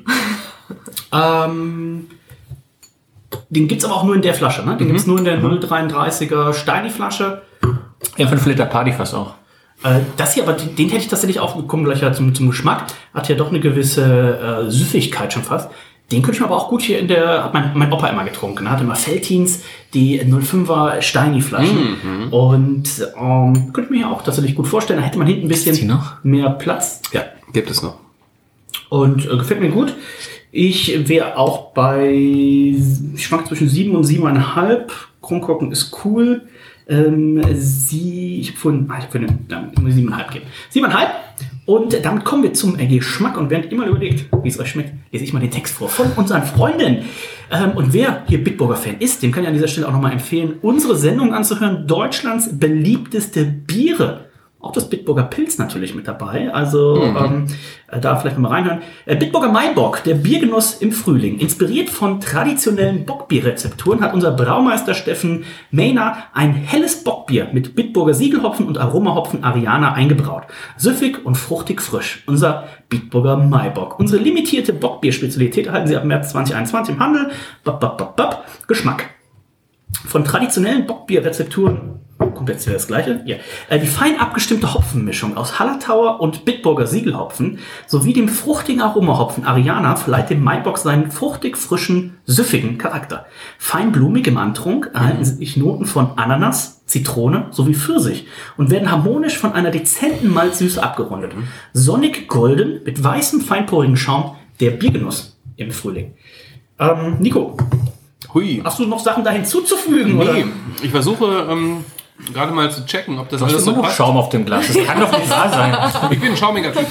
S9: ähm, den gibt es aber auch nur in der Flasche. Ne? Den mhm. gibt es nur in der null Komma dreiunddreißiger Steini-Flasche.
S11: Ja, fünf Liter Partyfass auch.
S9: Äh, das hier, aber den, den hätte ich tatsächlich auch, wir kommen gleich ja zum, zum Geschmack, hat ja doch eine gewisse äh, Süffigkeit schon fast. Den könnte ich mir aber auch gut hier in der, hat mein, mein Opa immer getrunken, hat immer Veltins, die null Komma fünfer Steini-Flaschen. Mhm. Und ähm, könnte mir ja auch tatsächlich gut vorstellen, da hätte man hinten ein bisschen
S11: noch?
S9: mehr Platz.
S12: Ja, gibt es noch.
S9: Und äh, gefällt mir gut. Ich wäre auch bei, ich schwank zwischen sieben und sieben Komma fünf. Kronkorken ist cool. Ähm, sie, ich habe vorhin, ah, ich habe vorhin eine sieben Komma fünf geben. sieben Komma fünf. Und damit kommen wir zum äh, Geschmack. Und während ihr mal überlegt, wie es euch schmeckt, lese ich mal den Text vor von unseren Freunden. Ähm, und wer hier Bitburger-Fan ist, dem kann ich an dieser Stelle auch nochmal empfehlen, unsere Sendung anzuhören. Deutschlands beliebteste Biere. Auch das Bitburger Pilz natürlich mit dabei. Also mhm. ähm, äh, da vielleicht mal reinhören. Äh, Bitburger Maibock, der Biergenuss im Frühling. Inspiriert von traditionellen Bockbierrezepturen hat unser Braumeister Steffen Mehner ein helles Bockbier mit Bitburger Siegelhopfen und Aromahopfen Ariana eingebraut. Süffig und fruchtig frisch. Unser Bitburger Maibock. Unsere limitierte Bockbierspezialität erhalten Sie ab März zwanzig einundzwanzig im Handel. Bap, bap, bap, bap. Geschmack. Von traditionellen Bockbierrezepturen kommt jetzt wieder das Gleiche. Ja. Äh, die fein abgestimmte Hopfenmischung aus Hallertauer und Bitburger Siegelhopfen sowie dem fruchtigen Aromahopfen Ariana verleiht dem Maibock seinen fruchtig frischen, süffigen Charakter. Fein blumig im Antrunk erhalten sich Noten von Ananas, Zitrone sowie Pfirsich und werden harmonisch von einer dezenten Malzsüße abgerundet. Sonnig golden mit weißem, feinporigen Schaum, der Biergenuss im Frühling. Ähm, Nico,
S12: Hui.
S9: Hast du noch Sachen da hinzuzufügen?
S12: Nee,
S9: oder?
S12: ich versuche ähm, gerade mal zu checken, ob das
S11: du
S12: alles
S11: hast
S12: so
S11: immer noch
S12: passt.
S11: Schaum auf dem Glas. Das kann doch nicht wahr sein.
S12: Ich bin ein schaumiger Typ.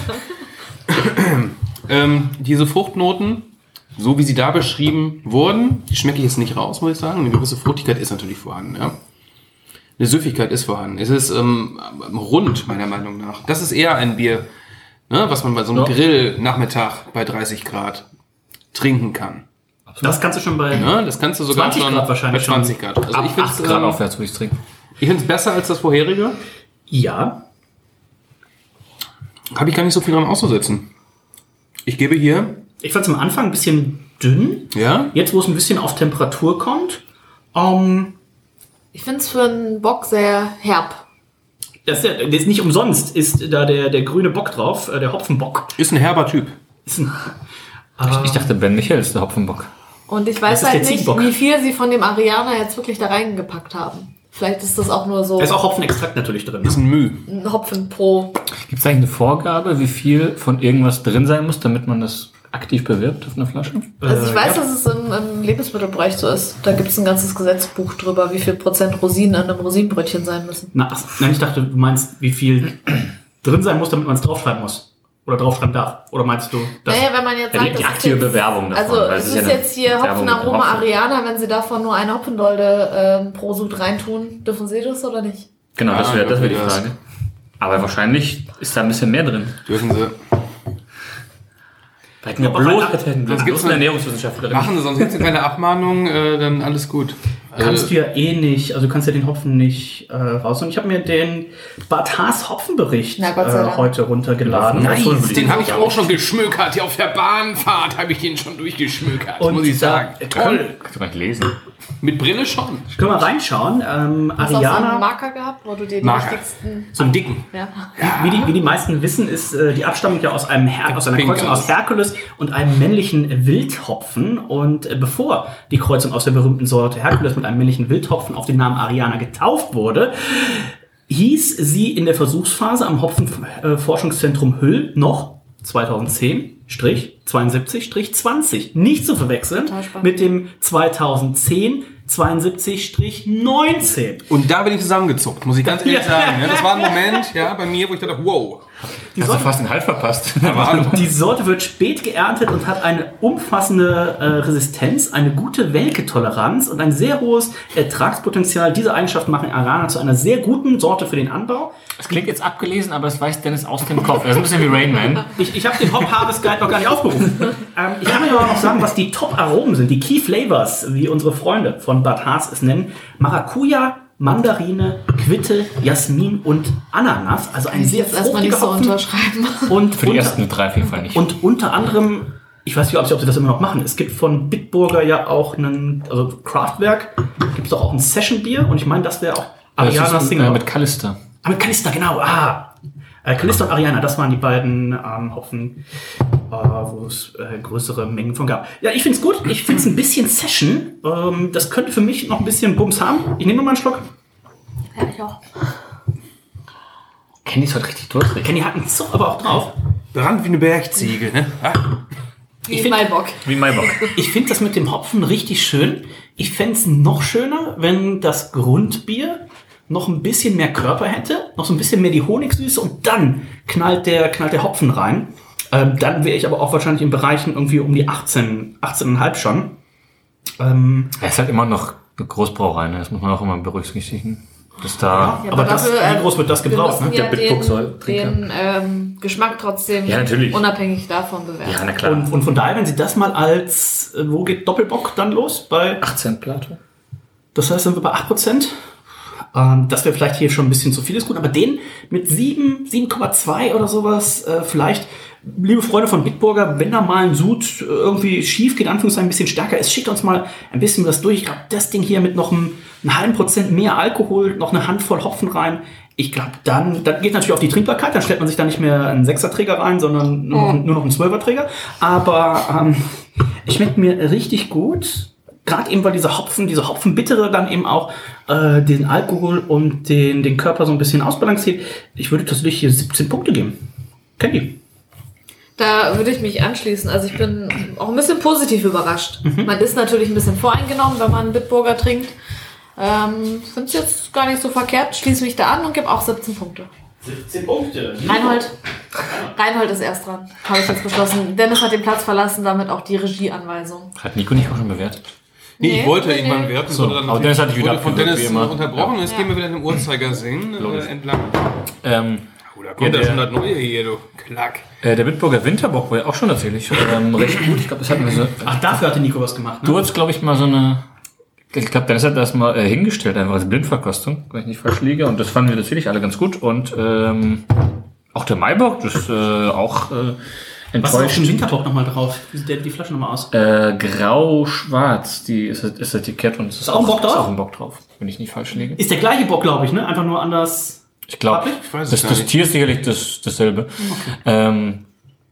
S12: ähm, diese Fruchtnoten, so wie sie da beschrieben wurden, die schmecke ich jetzt nicht raus, muss ich sagen. Eine gewisse Fruchtigkeit ist natürlich vorhanden. Ja? Eine Süffigkeit ist vorhanden. Es ist ähm, rund, meiner Meinung nach. Das ist eher ein Bier, ne, was man bei so einem ja. Grill-Nachmittag bei dreißig Grad trinken kann.
S9: Das kannst du schon bei
S12: ja, das kannst du sogar
S9: zwanzig
S12: schon
S9: Grad wahrscheinlich
S12: bei zwanzig Grad. Also
S11: ab
S12: ich find's,
S11: acht Grad
S12: ähm,
S11: aufwärts würde ich es trinken.
S12: Ich finde es besser als das vorherige.
S9: Ja.
S12: Habe ich gar nicht so viel dran auszusetzen. Ich gebe hier...
S9: Ich fand es am Anfang ein bisschen dünn.
S12: Ja?
S9: Jetzt, wo es ein bisschen auf Temperatur kommt. Ähm,
S10: ich finde es für einen Bock sehr herb.
S9: Das ist, ja, das ist nicht umsonst, ist da der, der grüne Bock drauf, äh, der Hopfenbock.
S12: Ist ein herber Typ.
S9: Ist ein,
S11: ich, ich dachte, Ben Michael ist der Hopfenbock.
S10: Und ich weiß halt nicht, wie viel sie von dem Ariana jetzt wirklich da reingepackt haben. Vielleicht ist das auch nur so...
S9: Da ist auch Hopfenextrakt natürlich drin.
S12: Das ist ein Müh.
S10: Ein Hopfen pro...
S11: Gibt es eigentlich eine Vorgabe, wie viel von irgendwas drin sein muss, damit man das aktiv bewirbt auf einer Flasche?
S10: Also ich weiß,
S9: ja.
S10: dass es im, im Lebensmittelbereich so ist. Da gibt es ein ganzes Gesetzbuch drüber, wie viel Prozent Rosinen an einem Rosinenbrötchen sein müssen.
S9: Na, ach, nein, ich dachte, du meinst, wie viel drin sein muss, damit man es draufschreiben muss. Oder draufschreiben darf. Oder meinst du, dass...
S10: Naja, wenn man jetzt
S11: Ja,
S10: sagt,
S11: die, die
S10: das
S11: aktive
S10: ist jetzt,
S11: Bewerbung davon.
S10: Also
S11: weil
S10: es ist
S11: ja eine
S10: jetzt hier
S11: Werbung mit
S10: Hopfenaroma
S11: Hopfen.
S10: Ariana, wenn sie davon nur eine Hopfendolde ähm, pro Sud reintun, dürfen sie das oder nicht?
S11: Genau, das
S12: Ah,
S11: wäre das wär die
S12: das.
S11: Frage. Aber wahrscheinlich ist da ein bisschen mehr drin.
S12: Dürfen sie.
S11: Da hätten wir
S9: Aber
S11: bloß,
S9: bei-
S11: hätten wir
S12: das
S11: bloß
S12: gibt's
S11: eine
S12: noch-
S11: Ernährungswissenschaftlerin.
S12: Machen sie, sonst gibt es keine Abmahnung, äh, dann alles gut.
S9: Kannst du ja eh nicht, also du kannst ja den Hopfen nicht äh, rausholen. Ich habe mir den Bad Haas Hopfenbericht
S10: Na, Gott sei
S9: äh,
S10: Dank.
S9: heute runtergeladen.
S12: Nice,
S9: Das
S12: den habe ich auch schon geschmökert. Hier auf der Bahnfahrt habe ich den schon durchgeschmökert,
S9: Und
S12: muss ich sagen.
S9: da-
S12: Toll.
S11: Kannst du gar nicht lesen.
S12: Mit Brille schon.
S9: Können wir reinschauen. Ähm,
S10: Hast du auch so einen
S9: Ariana,
S10: Marker gehabt, wo du dir die
S12: Marker.
S10: wichtigsten...
S12: So einen dicken.
S10: Ja.
S9: wie die, wie die meisten wissen, ist äh, die Abstammung ja aus einem Her aus einer
S12: Pink
S9: Kreuzung
S12: alles.
S9: aus Herkules und einem männlichen Wildhopfen. Und äh, bevor die Kreuzung aus der berühmten Sorte Herkules mit einem männlichen Wildhopfen auf den Namen Ariana getauft wurde, hieß sie in der Versuchsphase am Hopfenforschungszentrum Hüll noch zweitausendzehn zweiundsiebzig zwanzig. Nicht zu verwechseln
S10: Total spannend.
S9: mit dem zweitausendzehn zweiundsiebzig neunzehn.
S12: Und da bin ich zusammengezuckt, muss ich ganz ehrlich
S9: Ja.
S12: sagen. Ja, das war ein Moment, ja, bei mir, wo ich dachte, wow.
S11: Hast du fast den Halt verpasst.
S12: Aber hallo.
S9: Die Sorte wird spät geerntet und hat eine umfassende äh, Resistenz, eine gute Welke-Toleranz und ein sehr hohes Ertragspotenzial. Diese Eigenschaften machen Ariana zu einer sehr guten Sorte für den Anbau.
S11: Das klingt jetzt abgelesen, aber das weiß Dennis aus dem Kopf. Er ist ein bisschen wie Rain Man.
S9: Ich, ich habe den Hop Harvest Guide noch gar nicht aufgerufen. ähm, ich kann euch aber noch sagen, was die Top-Aromen sind, die Key Flavors, wie unsere Freunde von Bad Haas es nennen. Maracuja, Mandarine, Quitte, Jasmin und Ananas. Also ein
S10: Ich
S9: sehr
S10: jetzt erstmal nicht
S9: fruchtiger
S10: so
S9: Hopfen.
S10: unterschreiben.
S9: Und
S11: Für die
S9: unter-
S11: ersten drei auf jeden Fall nicht.
S9: Und unter anderem, ich weiß nicht, ob sie, ob sie das immer noch machen, es gibt von Bitburger ja auch einen, also Kraftwerk, gibt es doch auch ein Session-Bier und ich meine, das wäre auch Ariana
S11: das ist,
S9: Singer.
S11: äh, mit Callister.
S9: Ah, mit Calista, genau. Ah, äh, Calista und Ariana, das waren die beiden ähm, Hopfen, äh, wo es äh, größere Mengen von gab. Ja, ich find's gut. Ich find's ein bisschen Session. Ähm, das könnte für mich noch ein bisschen Bums haben. Ich nehme noch mal einen Schluck.
S10: Ja, ich auch.
S11: Kenny ist heute richtig durstig.
S9: Kenny hat einen Zug aber auch drauf.
S12: Brand wie eine Bergziege, ne? Ah.
S10: Wie
S9: Ich find-
S10: Maibock.
S11: Wie Maibock.
S9: Ich finde das mit dem Hopfen richtig schön. Ich fände es noch schöner, wenn das Grundbier noch ein bisschen mehr Körper hätte, noch so ein bisschen mehr die Honigsüße und dann knallt der, knallt der Hopfen rein. Ähm, dann wäre ich aber auch wahrscheinlich in Bereichen irgendwie um die achtzehn, achtzehn Komma fünf schon. Ähm,
S11: Er ist halt immer noch eine Großbrauerei, ne? Das muss man auch immer berücksichtigen. Dass da.
S10: Ja,
S9: aber das, wie groß wird das
S10: wir
S9: gebraucht?
S10: müssen
S9: Ne?
S10: ja
S11: Der Bitburg soll
S10: den,
S11: trinken.
S10: den ähm, Geschmack trotzdem
S11: Ja, natürlich.
S10: unabhängig davon bewerten.
S11: Ja, na klar.
S9: Und, und von daher, wenn Sie das mal als, äh, wo geht Doppelbock dann los? Bei,
S11: achtzehn Plato.
S9: das heißt, sind wir bei acht Prozent. Ähm, das wäre vielleicht hier schon ein bisschen zu viel ist gut, aber den mit sieben, sieben Komma zwei oder sowas, äh, vielleicht, liebe Freunde von Bitburger, wenn da mal ein Sud äh, irgendwie schief geht, Anführungszeichen ein bisschen stärker ist, schickt uns mal ein bisschen was durch. Ich glaube, das Ding hier mit noch einem, einem halben Prozent mehr Alkohol, noch eine Handvoll Hopfen rein. Ich glaube, dann, dann geht natürlich auf die Trinkbarkeit, dann stellt man sich da nicht mehr einen Sechserträger rein, sondern nur, noch, nur noch einen Zwölferträger. Aber ähm, schmeckt mir richtig gut. Gerade eben, weil dieser Hopfen, diese Hopfenbittere dann eben auch äh, den Alkohol und den, den Körper so ein bisschen ausbalanciert. Ich würde tatsächlich hier siebzehn Punkte geben. Kenny.
S10: Da würde ich mich anschließen. Also ich bin auch ein bisschen positiv überrascht.
S9: Mhm.
S10: Man ist natürlich ein bisschen voreingenommen, wenn man einen Bitburger trinkt. Ähm, Finde es jetzt gar nicht so verkehrt. Schließe mich da an und gebe auch siebzehn Punkte.
S9: siebzehn Punkte.
S10: Reinhold. Reinhold ist erst dran. Habe ich jetzt beschlossen. Dennis hat den Platz verlassen, damit auch die Regieanweisung.
S11: Hat Nico nicht auch schon bewertet?
S12: Nee, ich
S10: Nee,
S12: wollte
S10: nee,
S12: irgendwann
S10: nee.
S12: werten,
S11: So,
S12: wurde dann
S11: aber Dennis hat dich wieder
S12: wurde von
S11: abgewürgt,
S12: Dennis
S11: wie immer.
S12: unterbrochen. Jetzt
S10: Ja.
S12: gehen wir wieder in den Uhrzeigersinn äh, entlang.
S11: Ähm,
S12: Oh, da kommt
S11: Ja,
S12: ja, schon
S11: der-
S12: das Neue hier, du Klack.
S11: äh, der Bitburger Winterbock war ja auch schon tatsächlich ähm, recht gut. Ich glaube, das hatten wir so.
S9: Ach, dafür hatte Nico was gemacht. Ne?
S11: Du hast, glaube ich, mal so eine. Ich glaube, Dennis hat das mal äh, hingestellt, einfach als Blindverkostung, wenn ich nicht falsch liege. Und das fanden wir natürlich alle ganz gut. Und ähm, auch der Maibock, das ist äh, auch äh,
S9: Was ist auf
S11: enttäuscht.
S9: dem Winterbock nochmal drauf? Wie sieht der, die Flasche nochmal aus?
S11: Äh, grau-schwarz, die ist, ist das Etikett und es ist
S9: auch ein Bock drauf?
S11: Ist auch ein Bock drauf, wenn ich nicht falsch liege.
S9: Ist der gleiche Bock, glaube ich, ne? Einfach nur anders.
S11: Ich glaube,
S9: Farblich?
S12: Ich weiß es
S11: das,
S12: gar
S11: das
S12: nicht.
S11: Tier ist sicherlich das, dasselbe. Ähm,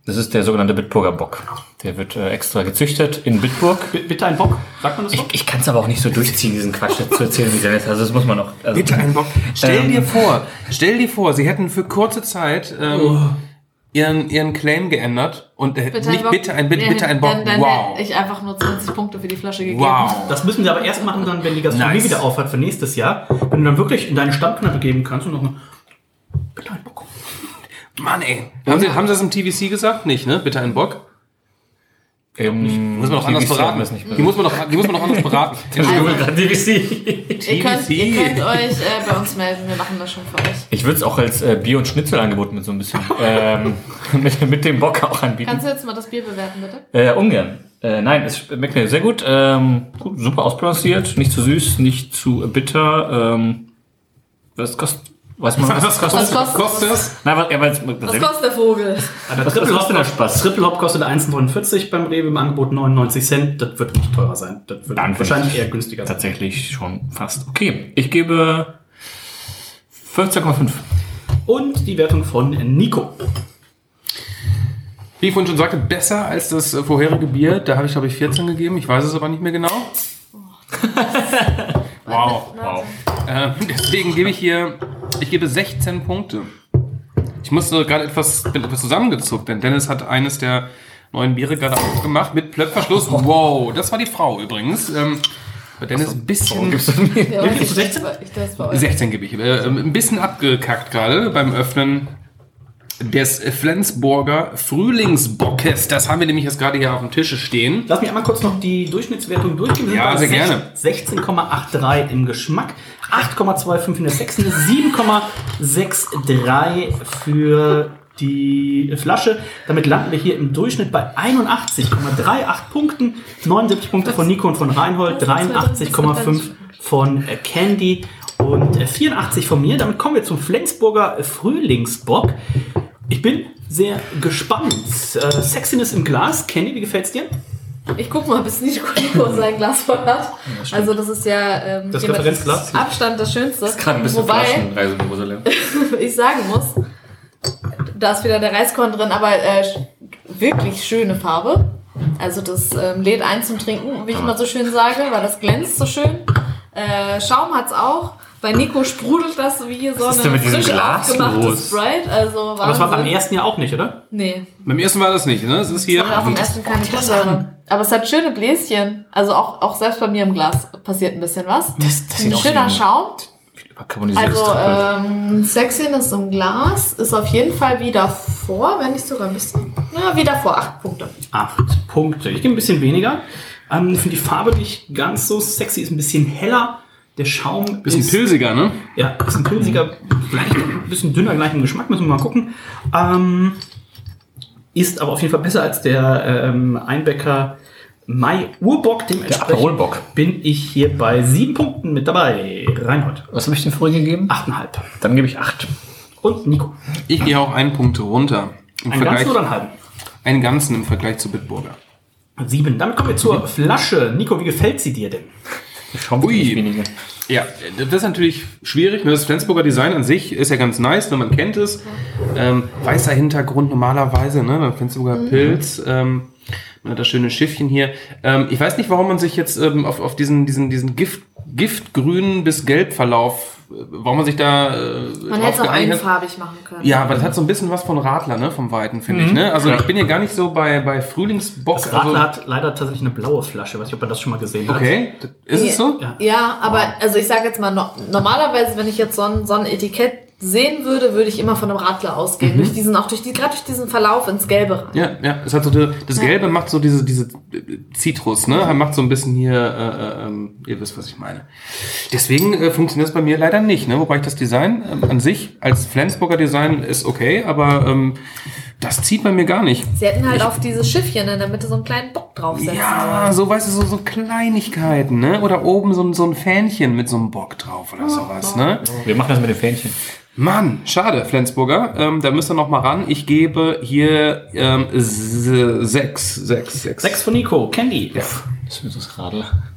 S11: Das ist der sogenannte Bitburger Bock. Der wird äh, extra gezüchtet in Bitburg.
S9: B- bitte ein Bock? Sagt man das so?
S11: Ich, ich kann es aber auch nicht so durchziehen, diesen Quatsch jetzt zu erzählen, wie der ist. Also das muss man noch. Also,
S12: Bitte einen Bock. Stell
S11: Ähm,
S12: dir vor, stell dir vor, sie hätten für kurze Zeit ähm,
S9: Oh.
S12: ihren, ihren Claim geändert und äh,
S10: Bitte
S12: nicht
S10: Bock.
S12: bitte ein, bitte, bitte ein Bock.
S10: Dann, dann
S12: Wow.
S10: hätte ich einfach nur zwanzig Punkte für die Flasche gegeben.
S12: Wow.
S9: Das müssen wir aber erst machen, dann, wenn die Gastronomie
S12: Nice.
S9: wieder aufhat für nächstes Jahr. Wenn du dann wirklich in deine Stammkneipe geben kannst und nochmal, bitte ein Bock.
S12: Mann, ey. Haben sie, haben sie das im T V C gesagt? Nicht, ne? Bitte einen Bock.
S11: ähm,
S12: Muss man doch anders
S11: T V C
S12: beraten.
S11: haben wir es nicht
S12: Die muss man doch, die muss man doch anders beraten.
S11: T V C.
S10: Ihr könnt, ihr könnt euch äh, bei uns melden, wir machen das schon für euch.
S11: Ich würde es auch als äh, Bier- und Schnitzelangebot mit so ein bisschen ähm, mit, mit dem Bock auch anbieten.
S10: Kannst du jetzt mal das Bier bewerten, bitte?
S11: Äh, ungern. Äh, nein, es schmeckt mir sehr gut. Ähm, gut, super ausbalanciert, nicht zu süß, nicht zu bitter. Ähm, was kostet? Weiß man, was das kostet?
S10: Was kostet,
S12: Kostet das?
S11: Nein, was, ja, weil es-
S10: was kostet der Vogel?
S9: Aber
S11: Was
S9: Triple
S11: kostet
S9: Hop,
S11: der Spaß?
S9: Triple Hop kostet eins Komma neunundvierzig beim Rewe, im Angebot neunundneunzig Cent. Das wird nicht teurer sein. Das wird
S11: Dann
S9: wahrscheinlich
S11: finde ich
S9: eher günstiger sein.
S11: Tatsächlich schon fast. Okay, ich gebe fünfzehn Komma fünf.
S9: Und die Wertung von Nico.
S12: Wie ich vorhin schon sagte, besser als das äh, vorherige Bier. Da habe ich, glaube ich, vierzehn gegeben. Ich weiß es aber nicht mehr genau. Wow.
S11: Wow.
S12: Äh, deswegen gebe ich hier, ich gebe sechzehn Punkte. Ich musste gerade etwas, bin etwas zusammengezuckt, denn Dennis hat eines der neuen Biere gerade aufgemacht mit Plöppverschluss. Wow, das war die Frau übrigens. Ähm, bei Dennis ein bisschen...
S10: Ja,
S9: Wie viel?
S10: ich,
S9: sechzehn?
S10: ich das bei euch.
S12: sechzehn gebe ich. Äh, ein bisschen abgekackt gerade beim Öffnen des Flensburger Frühlingsbockes. Das haben wir nämlich jetzt gerade hier auf dem Tisch stehen.
S9: Lass mich einmal kurz noch die Durchschnittswertung durchgehen. Wir sind
S12: Ja,
S9: bei
S12: sehr
S9: sech-
S12: gerne.
S9: sechzehn Komma fünfundachtzig im Geschmack, acht Komma fünfundzwanzig in der Sexiness, sieben Komma dreiundsechzig für die Flasche. Damit landen wir hier im Durchschnitt bei einundachtzig Komma achtunddreißig Punkten, neunundsiebzig Punkte von Nico und von Reinhold, dreiundachtzig Komma fünf von äh, Candy und äh, vierundachtzig von mir. Damit kommen wir zum Flensburger Frühlingsbock. Ich bin sehr gespannt. Äh, Sexiness im Glas. Candy, wie gefällt's dir?
S10: Ich guck mal, bis Nico Nico sein Glas voll hat. Also das ist ja ähm,
S9: Das
S10: hier mit
S9: Referenzglas?
S10: Abstand das Schönste.
S11: Das ist gerade ein bisschen
S10: Wobei
S11: Flaschenreise in Jerusalem.
S10: ich sagen muss, da ist wieder der Reiskorn drin, aber äh, wirklich schöne Farbe. Also das ähm, lädt ein zum Trinken, wie ich mal so schön sage, weil das glänzt so schön. Äh, Schaum hat's auch. Bei Nico sprudelt das wie hier so
S11: ist denn
S10: eine
S11: mit diesem
S10: frisch
S11: Glas
S10: aufgemachte
S11: los?
S10: Sprite. Also
S9: Aber es war beim
S10: Wahnsinn.
S9: ersten Jahr auch nicht, oder?
S10: Nee,
S12: Beim ersten war das nicht, ne? Es ist hier...
S10: auch im ersten keine Kohlensäure. Aber es hat schöne Bläschen. Also auch, auch selbst bei mir im Glas passiert ein bisschen was.
S11: Das, das
S10: Ein
S11: sieht auch
S10: schöner
S11: wie
S10: Schaum.
S11: überkarbonisiertes
S10: Also
S11: Triple.
S10: ähm, Sexiness im Glas ist auf jeden Fall wie davor, wenn nicht sogar ein bisschen. Ja, wie davor, acht Punkte.
S9: Acht Punkte. Ich gebe ein bisschen weniger. Ähm, finde die Farbe nicht ganz so sexy, ist ein bisschen heller. Der Schaum
S12: Bisschen
S9: ist,
S12: pilsiger, ne?
S9: ja, ist ein pilsiger, vielleicht ein bisschen dünner gleich im Geschmack, müssen wir mal gucken. Ähm, ist aber auf jeden Fall besser als der ähm, Einbecker Mai Urbock. Dementsprechend
S11: Aperolbock.
S9: bin ich hier bei sieben Punkten mit dabei. Reinhold.
S11: Was habe ich dem vorhin gegeben?
S9: Achteinhalb.
S11: Dann gebe ich acht.
S9: Und Nico.
S12: Ich gehe auch einen Punkt runter. Im
S9: Einen
S12: Vergleich,
S9: ganzen oder einen halben?
S12: einen ganzen im Vergleich zu Bitburger.
S9: Sieben. Damit kommen wir zur Flasche. Nico, wie gefällt sie dir denn?
S11: Schaum
S12: Ui.
S11: wenige.
S12: Ja, das ist natürlich schwierig. Das Flensburger Design an sich ist ja ganz nice, ne? Man kennt es. Ähm, weißer Hintergrund normalerweise, ne? Beim Flensburger Pilz. Ähm, man hat das schöne Schiffchen hier. Ähm, ich weiß nicht, warum man sich jetzt ähm, auf, auf diesen, diesen, diesen Gift, Giftgrün bis Gelbverlauf, äh, warum man sich da äh,
S10: Man
S12: drauf
S10: hätte es auch
S12: geeinigt hat.
S10: einfarbig machen können.
S12: Ja, aber das hat so ein bisschen was von Radler, ne? Vom Weiten, finde ich. Ne? Also
S11: Ja.
S12: ich bin hier gar nicht so bei, bei Frühlingsbock.
S9: Das Radler
S12: Also,
S9: hat leider tatsächlich eine blaue Flasche. Weiß nicht, ob man das schon mal gesehen hat.
S12: okay, ist es so?
S9: Ja.
S10: Ja, aber also ich sage jetzt mal, no normalerweise, wenn ich jetzt so ein, so ein Etikett sehen würde, würde ich immer von einem Radler ausgehen. Durch diesen, auch durch die, gerade durch diesen Verlauf ins Gelbe rein.
S12: Ja, ja, es hat so die, das Gelbe macht so diese diese Zitrus, ne? Macht so ein bisschen hier, äh, ähm, ihr wisst, was ich meine. Deswegen äh, funktioniert es bei mir leider nicht, ne? Wobei ich das Design ähm, an sich als Flensburger Design ist okay, aber ähm, das zieht bei mir gar nicht.
S10: Sie hätten halt auf dieses Schiffchen in der Mitte so einen kleinen Bock draufsetzen
S12: Ja, so weißt du, so, so Kleinigkeiten, ne? Oder oben so, ein- so ein Fähnchen mit so einem Bock drauf oder sowas, ne?
S11: Wir machen das mit dem Fähnchen.
S12: Mann, schade, Flensburger. Ähm, da müsst ihr noch mal ran. Ich gebe hier ähm, s- sechs, sechs, sechs.
S9: Sechs von Nico. Candy.
S12: Ja.
S11: Das ist das Radler.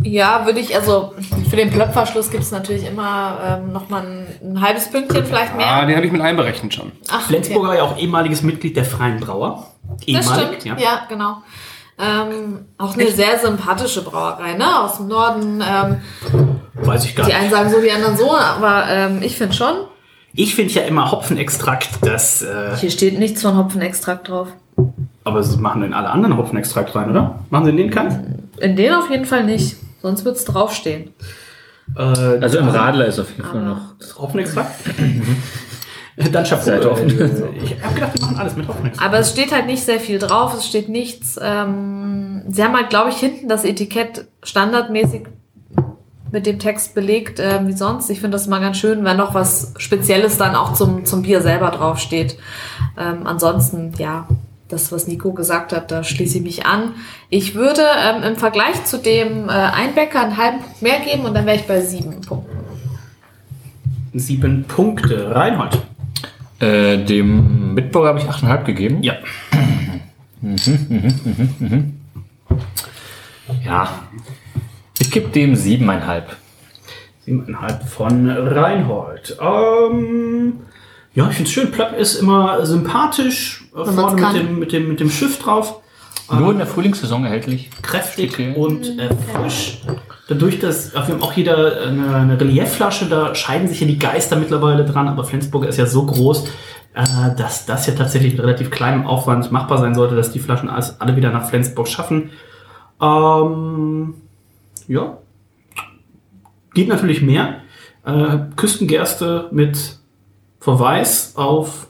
S10: Ja, würde ich, also für den Plöpferschluss gibt es natürlich immer ähm, nochmal ein, ein halbes Pünktchen, vielleicht mehr.
S12: Ah, den habe ich mit einberechnet schon.
S10: Ach,
S9: Flensburger
S10: okay.
S9: ja auch ehemaliges Mitglied der Freien Brauer.
S10: Das
S9: Ehemalig,
S10: stimmt, ja, ja genau. Ähm, auch eine sehr sympathische Brauerei, ne? Aus dem Norden. Ähm,
S9: Weiß ich gar
S10: die
S9: nicht.
S10: einen sagen so, die anderen so, aber ähm, ich finde schon.
S9: Ich finde ja immer Hopfenextrakt, das... Äh,
S10: Hier steht nichts von Hopfenextrakt drauf.
S9: aber sie machen in alle anderen Hopfenextrakt rein, oder? Machen sie in den keinen?
S10: In den auf jeden Fall nicht, sonst wird es draufstehen.
S9: Äh,
S11: Also im Radler ist auf jeden Fall noch.
S9: das Hopfenextrakt? Dann Chapeau.
S11: Seid offen.
S9: Ich habe gedacht, die machen alles mit Hopfenextrakt.
S10: Aber es steht halt nicht sehr viel drauf, es steht nichts. Ähm, sie haben halt, glaube ich, hinten das Etikett standardmäßig mit dem Text belegt, äh, wie sonst. Ich finde das mal ganz schön, wenn noch was Spezielles dann auch zum, zum Bier selber draufsteht. Ähm, ansonsten, ja, das, was Nico gesagt hat, da schließe ich mich an. Ich würde ähm, im Vergleich zu dem äh, Einbäcker einen halben Punkt mehr geben und dann wäre ich bei sieben Punkten.
S9: Sieben Punkte. Reinhold.
S11: Äh, dem Bitburger habe ich acht Komma fünf gegeben.
S9: Ja.
S11: Mhm, mhm, mhm, mhm. Ja. Ich gebe dem sieben Komma fünf.
S9: Siebeneinhalb von Reinhold. Ähm, ja, ich finde es schön. Plöpp ist immer sympathisch. Äh,
S10: Wenn
S9: vorne
S10: man's
S9: mit
S10: kann.
S9: dem, mit, dem, mit dem Schiff drauf.
S11: Nur in der Frühlingssaison erhältlich.
S9: Kräftig
S11: Okay.
S9: und äh, frisch. Dadurch, dass wir haben auch jeder eine, eine Reliefflasche, da scheiden sich ja die Geister mittlerweile dran, aber Flensburger ist ja so groß, äh, dass das ja tatsächlich mit relativ kleinem Aufwand machbar sein sollte, dass die Flaschen alles, alle wieder nach Flensburg schaffen. Ähm, ja. Geht natürlich mehr. Äh, Küstengerste mit Verweis auf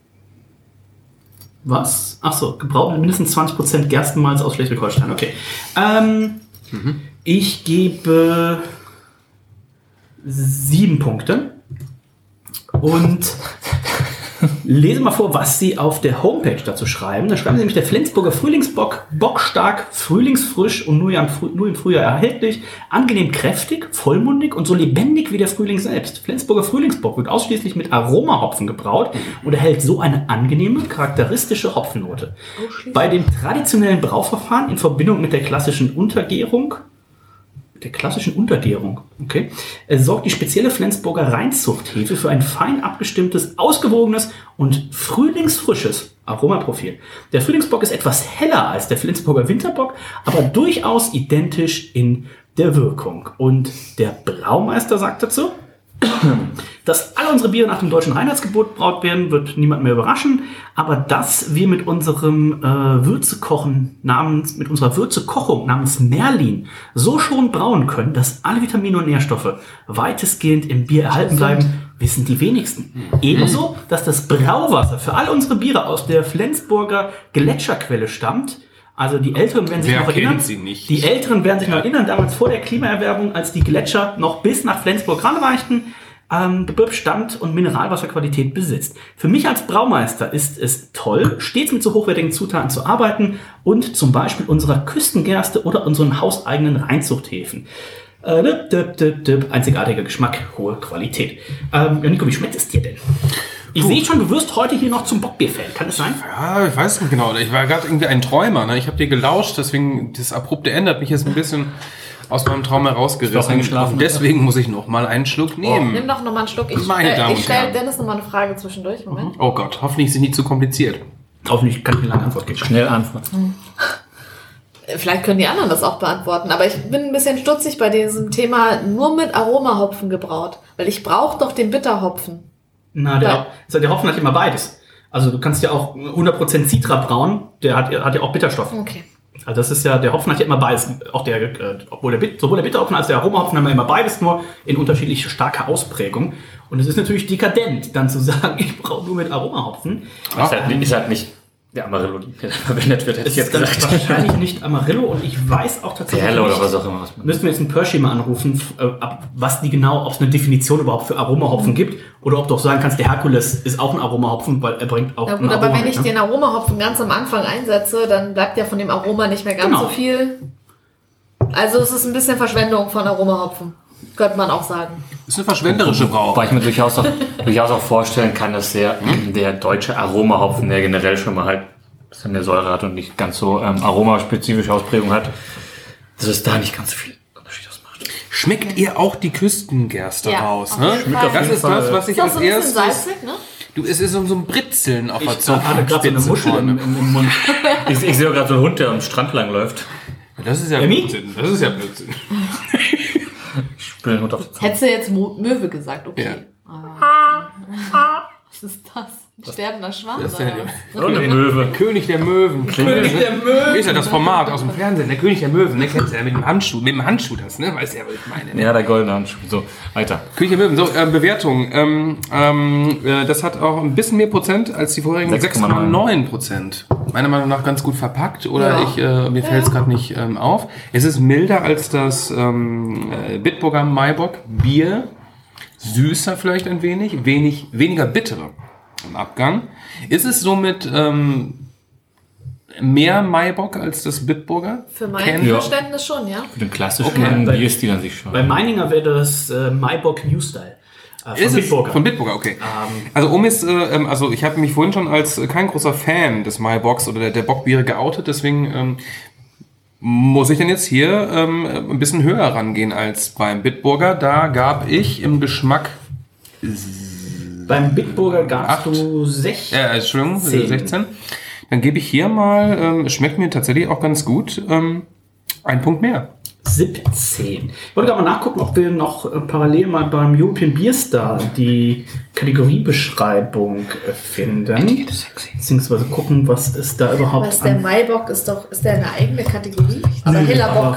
S9: was? Achso, gebraucht mit mindestens zwanzig Prozent Gerstenmalz aus Schleswig-Holstein. Okay. Ähm, mhm. Ich gebe sieben Punkte und lese mal vor, was sie auf der Homepage dazu schreiben. Da schreiben sie nämlich, der Flensburger Frühlingsbock, bockstark, frühlingsfrisch und nur im, nur im Frühjahr erhältlich, angenehm kräftig, vollmundig und so lebendig wie der Frühling selbst. Flensburger Frühlingsbock wird ausschließlich mit Aromahopfen gebraut und erhält so eine angenehme, charakteristische Hopfennote. Bei dem traditionellen Brauverfahren in Verbindung mit der klassischen Untergärung der klassischen Untergärung, okay, es sorgt die spezielle Flensburger Reinzuchthefe für ein fein abgestimmtes, ausgewogenes und frühlingsfrisches Aromaprofil. Der Frühlingsbock ist etwas heller als der Flensburger Winterbock, aber durchaus identisch in der Wirkung. Und der Braumeister sagt dazu, dass alle unsere Biere nach dem deutschen Reinheitsgebot braut werden, wird niemand mehr überraschen. Aber dass wir mit unserem äh, Würzekochen namens, mit unserer Würzekochung namens Merlin so schon brauen können, dass alle Vitamine und Nährstoffe weitestgehend im Bier erhalten bleiben, wissen die wenigsten. Ebenso, dass das Brauwasser für all unsere Biere aus der Flensburger Gletscherquelle stammt. Also die Älteren werden sich
S12: Wer
S9: noch erinnern.
S12: kennt sie nicht?
S9: Die Älteren werden sich noch erinnern, damals vor der Klimaerwärmung, als die Gletscher noch bis nach Flensburg ranreichten, ähm, Stand- und Mineralwasserqualität besitzt. Für mich als Braumeister ist es toll, stets mit so hochwertigen Zutaten zu arbeiten und zum Beispiel unserer Küstengerste oder unseren hauseigenen Reinzuchthäfen. Äh, dip, dip, dip, dip, einzigartiger Geschmack, hohe Qualität. Ähm, ja, Nico, wie schmeckt es dir denn? Ich sehe schon, du wirst heute hier noch zum Bockbierfan. Kann das sein?
S12: Ja, ich weiß nicht genau. Ich war gerade irgendwie ein Träumer. Ne? Ich habe dir gelauscht, deswegen das abrupte ändert mich jetzt ein bisschen aus meinem Traum herausgerissen. Und deswegen muss ich noch mal einen Schluck nehmen.
S10: Nimm doch noch mal einen Schluck. Ich,
S12: Meine
S10: äh,
S12: Damen
S10: ich
S12: und
S10: stelle
S12: Herren.
S10: Dennis noch mal eine Frage zwischendurch. Moment.
S12: Oh Gott, hoffentlich ist es nicht zu kompliziert.
S9: Hoffentlich kann ich eine lange Antwort geben.
S11: Schnell antworten.
S10: Vielleicht können die anderen das auch beantworten, aber ich bin ein bisschen stutzig bei diesem Thema nur mit Aromahopfen gebraut, weil ich brauche doch den Bitterhopfen.
S9: Na, der, also der Hopfen hat immer beides. Also du kannst ja auch hundert Prozent Citra brauen, der hat, hat ja auch Bitterstoff.
S10: Okay.
S9: Also das ist ja, der Hopfen hat ja immer beides. Auch der, äh, obwohl der, sowohl der Bitterhopfen als der Aromahopfen haben ja immer beides, nur in unterschiedlich starker Ausprägung. Und es ist natürlich dekadent, dann zu sagen, ich brauche nur mit Aromahopfen.
S11: Ist halt, ist halt nicht der Amarillo, der verwendet wird, hätte ich
S9: Es
S11: jetzt
S9: ist dann
S11: gesagt.
S9: wahrscheinlich nicht Amarillo und ich weiß auch tatsächlich
S11: Perle
S9: nicht,
S11: oder was auch immer.
S9: müssen wir jetzt einen Pershing mal anrufen, äh, ab, was die genau, ob es eine Definition überhaupt für Aromahopfen gibt oder ob du auch sagen kannst, der Herkules ist auch ein Aromahopfen, weil er bringt auch
S10: Na
S9: ein
S10: gut,
S9: Aroma
S10: aber wenn
S9: mit,
S10: ich
S9: ne?
S10: den Aromahopfen ganz am Anfang einsetze, dann bleibt ja von dem Aroma nicht mehr ganz
S9: Genau.
S10: so viel. Also es ist ein bisschen Verschwendung von Aromahopfen, könnte man auch sagen.
S12: Das ist eine verschwenderische Brauerei.
S11: Wobei ich mir durchaus auch, durchaus auch vorstellen kann, dass der, der deutsche Aromahopfen, der generell schon mal halt ein bisschen mehr Säure hat und nicht ganz so ähm, aromaspezifische Ausprägung hat, dass es da nicht ganz so viel Unterschied
S12: schmeckt ihr auch die Küstengerste
S10: Ja,
S12: raus.
S10: auf
S12: Ne?
S10: jeden Fall.
S12: Das ist das, was ich
S10: Ist auch
S12: als
S10: so ein bisschen
S12: erstes...
S10: salzig, ne?
S12: Du, es ist so so ein Britzeln auf der Zunge.
S11: Ich hatte gerade so eine Muschel im, im, im Mund. ich, ich sehe gerade so einen Hund, der am Strand lang läuft.
S12: Das ist ja
S9: Emmy?
S12: Blödsinn. Das ist ja Blödsinn.
S11: Ich spüre den Hund auf der Zunge.
S10: Hättest du jetzt Mo- Möwe gesagt, okay.
S12: Ja.
S10: Aber- Was ist das? Ein sterbender Schwan?
S12: Das ist
S10: oder?
S12: ja
S11: Und eine Möwe.
S12: König der Möwen. König der Möwen. Ist ja das Format aus dem Fernsehen. Der König der Möwen. Der kennst du ja mit dem Handschuh. Mit dem Handschuh das, ne? Weißt du ja, was ich meine. Ne?
S11: Ja, der goldene Handschuh. So, weiter.
S12: König der Möwen. So, äh, Bewertung. Ähm, ähm, äh, das hat auch ein bisschen mehr Prozent als die vorherigen sechs Komma neun Prozent. Meiner Meinung nach ganz gut verpackt. Oder
S10: Ja.
S12: ich, äh, mir fällt es gerade nicht ähm, auf. Es ist milder als das ähm, äh, Bitburger Maibock Bier. Süßer vielleicht ein wenig. wenig weniger bittere im Abgang. Ist es somit ähm, mehr Maibock als das Bitburger?
S10: Für mein
S12: Ken-
S11: Ja.
S10: Verständnis schon, ja.
S11: Für den klassischen
S9: Okay.
S11: Bierstil an sich schon.
S9: Bei Meininger wäre das äh, Maibock New Style. Äh, von
S12: Ist es
S9: Bitburger.
S12: von Bitburger, okay. Also um es, äh, ähm, also ich habe mich vorhin schon als äh, kein großer Fan des Maibocks oder der, der Bockbiere geoutet, deswegen ähm, muss ich denn jetzt hier ähm, ein bisschen höher rangehen als beim Bitburger. Da gab ich im Geschmack
S9: Beim Bitburger gabst
S12: Acht.
S9: du sechzehn.
S12: Äh, Entschuldigung,
S9: Zehn.
S12: sechzehn. Dann gebe ich hier mal, ähm, es schmeckt mir tatsächlich auch ganz gut, ähm, einen Punkt mehr.
S9: siebzehn. Ich wollte gerade mal nachgucken, ob wir noch äh, parallel mal beim European Beer Star die Kategoriebeschreibung äh, finden. Beziehungsweise gucken, was ist da überhaupt
S10: Was der Maibock ist doch, ist der eine eigene Kategorie? Aber
S9: Nö,
S10: heller
S9: aber-
S10: Bock.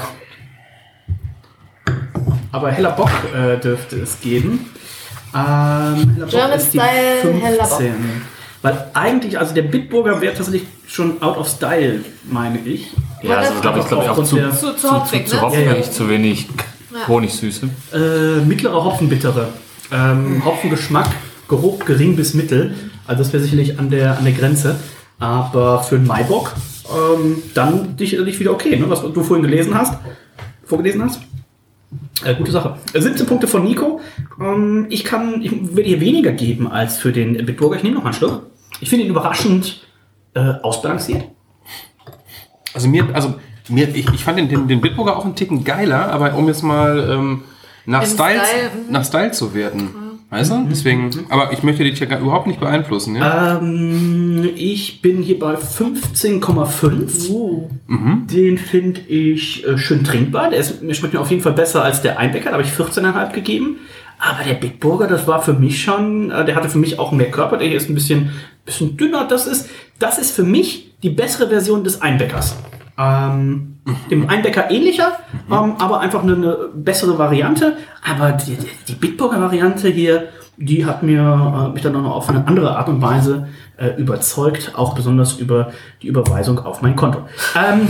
S9: Aber heller Bock äh, dürfte es geben. Ähm, heller Bock
S10: German
S9: ist die
S10: Style, heller Bock.
S9: fünfzehn. Weil eigentlich, also der Bitburger wäre tatsächlich schon out of style, meine ich.
S11: Ja, also
S10: das-
S11: glaube ich, glaube ich auch
S9: Aufgrund
S11: zu,
S9: der-
S10: Zu, zu
S11: zu,
S10: hopfig,
S11: zu
S10: ne?
S11: hopfig,
S9: Ja, ja.
S11: nicht zu wenig Honigsüße.
S9: Äh, mittlere Hopfenbittere. Ähm, Hopfengeschmack, Geruch gering bis mittel. Also das wäre sicherlich an der, an der Grenze. Aber für einen Maibock ähm, dann sicherlich wieder okay, ne? Was du vorhin gelesen hast, vorgelesen hast. Äh, gute Sache. Äh, siebzehn Punkte von Nico. Ähm, ich kann, ich werde hier weniger geben als für den Bitburger. Ich nehme noch mal einen Schluck. Ich finde ihn überraschend äh, ausbalanciert.
S12: Also mir, also mir, ich, ich fand den, den, den Bitburger auch einen Ticken geiler, aber um jetzt mal ähm, nach,
S10: Im
S12: Style,
S10: Style, mhm.
S12: nach Style zu werden. Weißt du? Deswegen, aber ich möchte dich ja gar- überhaupt nicht beeinflussen. Ja?
S9: Ähm, ich bin hier bei fünfzehn Komma fünf.
S10: Uh.
S9: Den finde ich äh, schön trinkbar. Der ist, mir schmeckt mir auf jeden Fall besser als der Einbecker. Da habe ich vierzehn Komma fünf gegeben. Aber der Bitburger, das war für mich schon, äh, der hatte für mich auch mehr Körper. Der hier ist ein bisschen, bisschen dünner. Das ist, das ist für mich die bessere Version des Einbeckers. Ähm, dem Einbecker ähnlicher, ähm, aber einfach eine, eine bessere Variante. Aber die, die, die Bitburger Variante hier, die hat mir äh, mich dann noch auf eine andere Art und Weise äh, überzeugt, auch besonders über die Überweisung auf mein Konto. Ähm,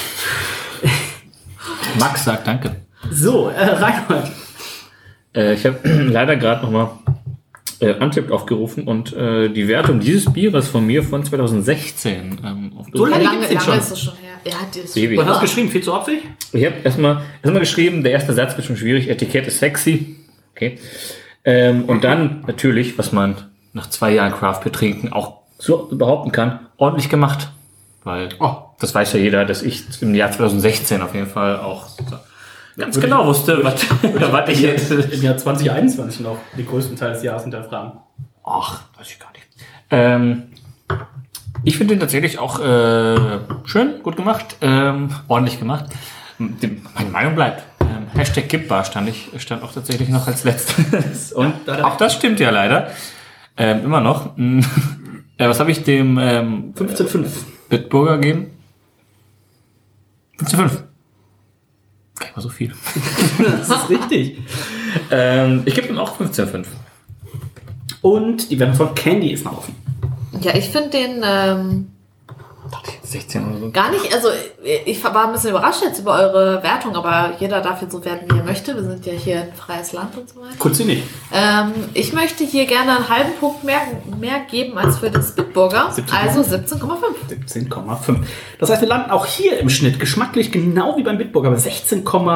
S11: Max sagt danke.
S9: so, äh, Reinhold.
S11: Äh, ich habe leider gerade nochmal äh, Untappd aufgerufen und äh, die Wertung dieses Bieres von mir von zwanzig sechzehn. Ähm, auf
S9: So lange
S10: Lange,
S9: gibt's den
S10: lange
S9: schon.
S10: ist es schon her. Ja, die ist
S11: Ewig.
S9: Was hast du geschrieben? Viel zu hopfig?
S11: Ich habe erstmal erstmal geschrieben, der erste Satz wird schon schwierig, Etikett ist sexy. Okay. Ähm, und dann natürlich, was man nach zwei Jahren Craft Beer trinken auch so behaupten kann, ordentlich gemacht. Weil
S12: Oh.
S11: das weiß ja jeder, dass ich im Jahr zwanzig sechzehn auf jeden Fall auch so ganz genau wusste, was, was ich jetzt...
S9: Im Jahr zwanzig einundzwanzig noch den größten Teil des Jahres hinterfragen.
S11: Ach, weiß ich gar nicht. Ähm, ich finde den tatsächlich auch äh, schön, gut gemacht, ähm, ordentlich gemacht. Die, meine Meinung bleibt. Ähm, Hashtag Kippbar stand ich, stand auch tatsächlich noch als letztes. Und
S9: Ja, da-
S11: auch das stimmt ja leider. Ähm, immer noch. äh, was habe ich dem ähm,
S9: fünfzehn Komma fünf.
S11: Bitburger gegeben? fünfzehn Komma fünf. Gar nicht mal so viel.
S9: Das ist richtig.
S11: ähm, ich gebe ihm auch fünfzehn Komma fünf.
S9: Und die Wertung von Candy ist noch offen.
S10: Ja, ich finde den ähm,
S11: sechzehn oder so.
S10: gar nicht, also ich war ein bisschen überrascht jetzt über eure Wertung, aber jeder darf jetzt so werden, wie er möchte. Wir sind ja hier ein freies Land und so weiter.
S9: Kurz sie nicht.
S10: Ähm, ich möchte hier gerne einen halben Punkt mehr, mehr geben als für das Bitburger,
S9: siebzehn
S10: also siebzehn Komma fünf.
S9: siebzehn Komma fünf. Das heißt, wir landen auch hier im Schnitt geschmacklich genau wie beim Bitburger bei sechzehn Komma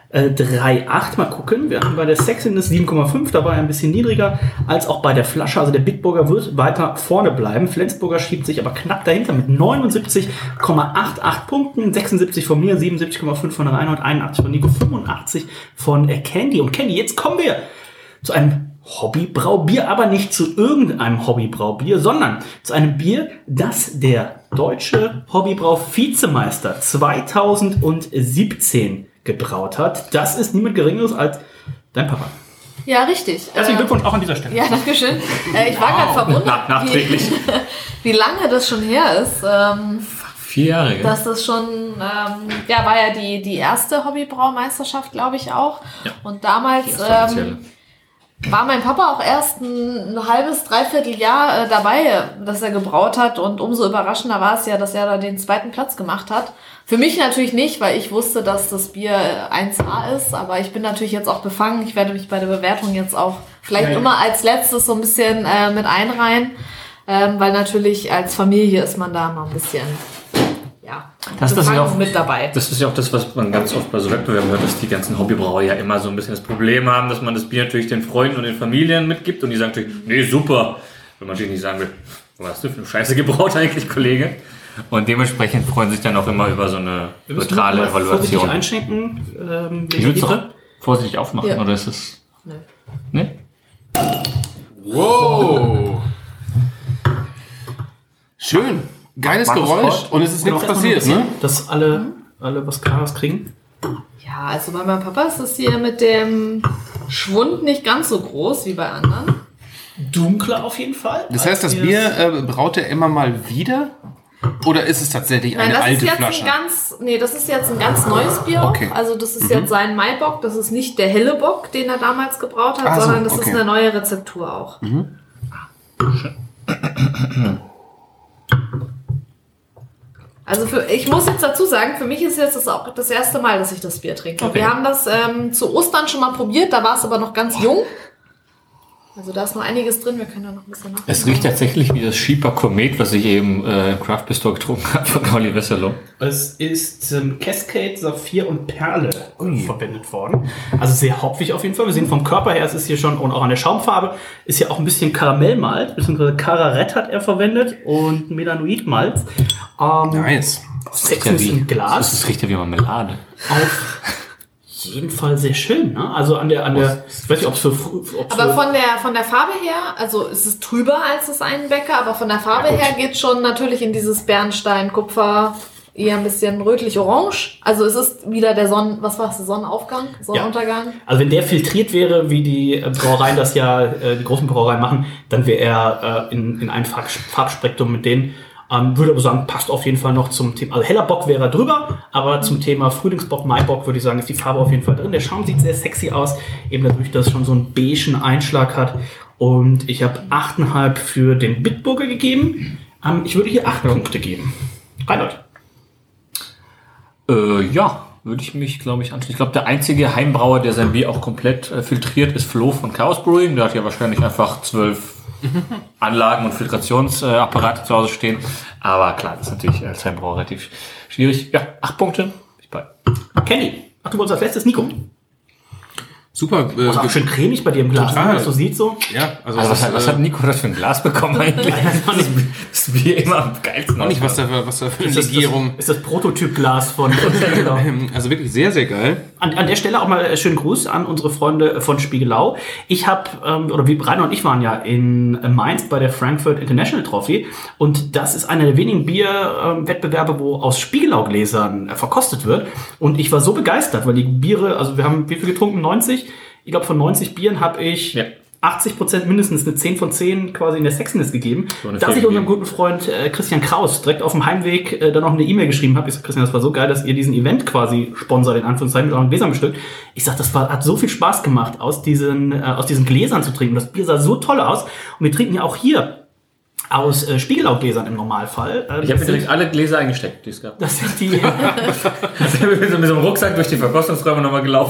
S9: äh, drei Komma acht. Mal gucken. Wir haben bei der Sexiness sieben Komma fünf, dabei ein bisschen niedriger als auch bei der Flasche. Also der Bitburger wird weiter vorne bleiben. Flensburger schiebt sich aber knapp dahinter mit neunundsiebzig Komma achtundachtzig Punkten. sechsundsiebzig von mir, siebenundsiebzig Komma fünf von Reinhold, einundachtzig von Nico, fünfundachtzig von äh, Candy. Und Candy, jetzt kommen wir zu einem Hobbybraubier, aber nicht zu irgendeinem Hobbybraubier, sondern zu einem Bier, das der deutsche Hobbybrau-Vizemeister zweitausendsiebzehn gebraut hat. Das ist niemand Geringeres als dein Papa.
S10: Ja, richtig.
S9: Herzlichen Glückwunsch auch an dieser Stelle.
S10: Ja, danke schön. Äh, ich war gerade verwundert,
S11: Nach, nachträglich.
S10: wie, wie lange das schon her ist. Ähm,
S11: Vier Jahre, gell?
S10: Dass das schon, ähm, ja, war ja die, die erste Hobbybraumeisterschaft, glaube ich auch. Ja. Und damals ähm, war mein Papa auch erst ein, ein halbes, dreiviertel Jahr äh, dabei, dass er gebraut hat. Und umso überraschender war es ja, dass er da den zweiten Platz gemacht hat. Für mich natürlich nicht, weil ich wusste, dass das Bier eins A ist. Aber ich bin natürlich jetzt auch befangen. Ich werde mich bei der Bewertung jetzt auch vielleicht ja, immer als letztes so ein bisschen äh, mit einreihen. Ähm, weil natürlich als Familie ist man da mal ein bisschen... Ja,
S11: das, das, ist ja auch,
S10: mit dabei.
S11: Das ist ja auch das, was man ganz oft bei so Wettbewerben hört, dass die ganzen Hobbybrauer ja immer so ein bisschen das Problem haben, dass man das Bier natürlich den Freunden und den Familien mitgibt und die sagen natürlich, nee, super. Wenn man natürlich nicht sagen will, was hast du für eine Scheiße gebraut eigentlich, Kollege? Und dementsprechend freuen sich dann auch immer über so eine neutrale Evaluation.
S9: Vorsichtig einschenken. Ähm,
S11: ich würde es doch vorsichtig aufmachen, ja. Oder ist es...
S10: Nee.
S11: Nee?
S12: Wow! Schön! Geiles Mach Geräusch und es ist nichts passiert, ne?
S9: Dass alle, alle was Klares kriegen.
S10: Ja, also bei meinem Papa ist das hier mit dem Schwund nicht ganz so groß wie bei anderen.
S9: Dunkler auf jeden Fall.
S12: Das heißt, das Bier äh, braut er immer mal wieder? Oder ist es tatsächlich
S10: Nein,
S12: eine
S10: das
S12: alte
S10: ist jetzt
S12: Flasche?
S10: Ein ganz, nee, das ist jetzt ein ganz neues Bier.
S12: Okay.
S10: Also das ist
S12: mhm.
S10: jetzt sein Maibock. Das ist nicht der helle Bock, den er damals gebraut hat,
S12: ah,
S10: sondern
S12: so,
S10: das
S12: okay.
S10: ist eine neue Rezeptur auch.
S12: Mhm.
S10: Also für, ich muss jetzt dazu sagen, für mich ist jetzt das auch das erste Mal, dass ich das Bier trinke. Okay. Wir haben das ähm, zu Ostern schon mal probiert, da war es aber noch ganz jung. Also da ist noch einiges drin, wir können da noch ein bisschen nach.
S11: Es riecht tatsächlich wie das Schieper Komet, was ich eben äh, im Craft Store getrunken habe von Gauli Wesselow.
S9: Es ist ähm, Cascade, Saphir und Perle Ui. verwendet worden. Also sehr hopfig auf jeden Fall. Wir sehen vom Körper her, es ist hier schon, und auch an der Schaumfarbe, ist hier auch ein bisschen Karamellmalt, beziehungsweise Kararett hat er verwendet und Melanoidmalz. Ähm,
S12: nice.
S9: Sexiness im Glas.
S11: Das riecht ja wie Marmelade.
S9: Auf jeden Fall sehr schön, ne? Also an der, an der, ich weiß nicht, ob es für, ob's
S10: aber
S9: für
S10: von der, von der Farbe her, also es ist trüber als das Einbecker, aber von der Farbe ja, her geht schon natürlich in dieses Bernstein, Kupfer, eher ein bisschen rötlich-orange. Also es ist wieder der Sonnen, was war es, der Sonnenaufgang, Sonnenuntergang? Ja.
S9: Also wenn der filtriert wäre, wie die Brauereien das ja, äh, die großen Brauereien machen, dann wäre er äh, in, in ein Farb, Farbspektrum mit denen. Ähm, würde aber sagen, passt auf jeden Fall noch zum Thema, also heller Bock wäre drüber, aber zum Thema Frühlingsbock, Maibock würde ich sagen, ist die Farbe auf jeden Fall drin. Der Schaum sieht sehr sexy aus, eben dadurch, dass es schon so einen beigen Einschlag hat. Und ich habe acht Komma fünf für den Bitburger gegeben. Ähm, ich würde hier acht ja. Punkte geben. Reinhold.
S11: Äh, ja, würde ich mich, glaube ich, anschauen. Ich glaube, der einzige Heimbrauer, der sein Bier auch komplett äh, filtriert, ist Flo von Chaos Brewing. Der hat ja wahrscheinlich einfach zwölf Anlagen und Filtrationsapparate zu Hause stehen. Aber klar, das ist natürlich als Heimbrauer relativ schwierig. Ja, acht Punkte. Ich bei.
S9: Kenny, ach, du wolltest als letztes Nico.
S12: Super. Äh,
S9: oh, auch schön cremig bei dir im Glas, wenn das so sieht so.
S12: Ja, also,
S11: also was,
S12: das,
S11: hat, was hat Nico das für ein Glas bekommen eigentlich? das, das Bier immer am geilsten.
S12: Auch nicht, was da für, was da für eine Legierung.
S9: Ist das, das Prototypglas von.
S12: Also wirklich sehr, sehr geil.
S9: An, an der Stelle auch mal schönen Gruß an unsere Freunde von Spiegelau. Ich habe, ähm, oder wie Rainer und ich waren ja in Mainz bei der Frankfurt International Trophy und das ist einer der wenigen Bierwettbewerbe, ähm, wo aus Spiegelau-Gläsern äh, verkostet wird. Und ich war so begeistert, weil die Biere, also wir haben wie viel getrunken? neunzig? Ich glaube, von neunzig Bieren habe ich ja. achtzig Prozent mindestens eine zehn von zehn quasi in der Sexiness gegeben. So dass ich unserem guten Freund äh, Christian Kraus direkt auf dem Heimweg äh, dann noch eine E-Mail geschrieben habe. Ich sag, Christian, das war so geil, dass ihr diesen Event quasi sponsert, in Anführungszeichen, mit euren Gläsern bestückt. Ich sag, das war, hat so viel Spaß gemacht, aus diesen, äh, aus diesen Gläsern zu trinken. Das Bier sah so toll aus. Und wir trinken ja auch hier aus äh, Spiegelau-Gläsern im Normalfall. Äh,
S11: ich habe mir direkt alle Gläser eingesteckt, die es gab.
S9: Das sind die.
S11: Ich bin mit so einem Rucksack durch die Verkostungsräume nochmal gelaufen.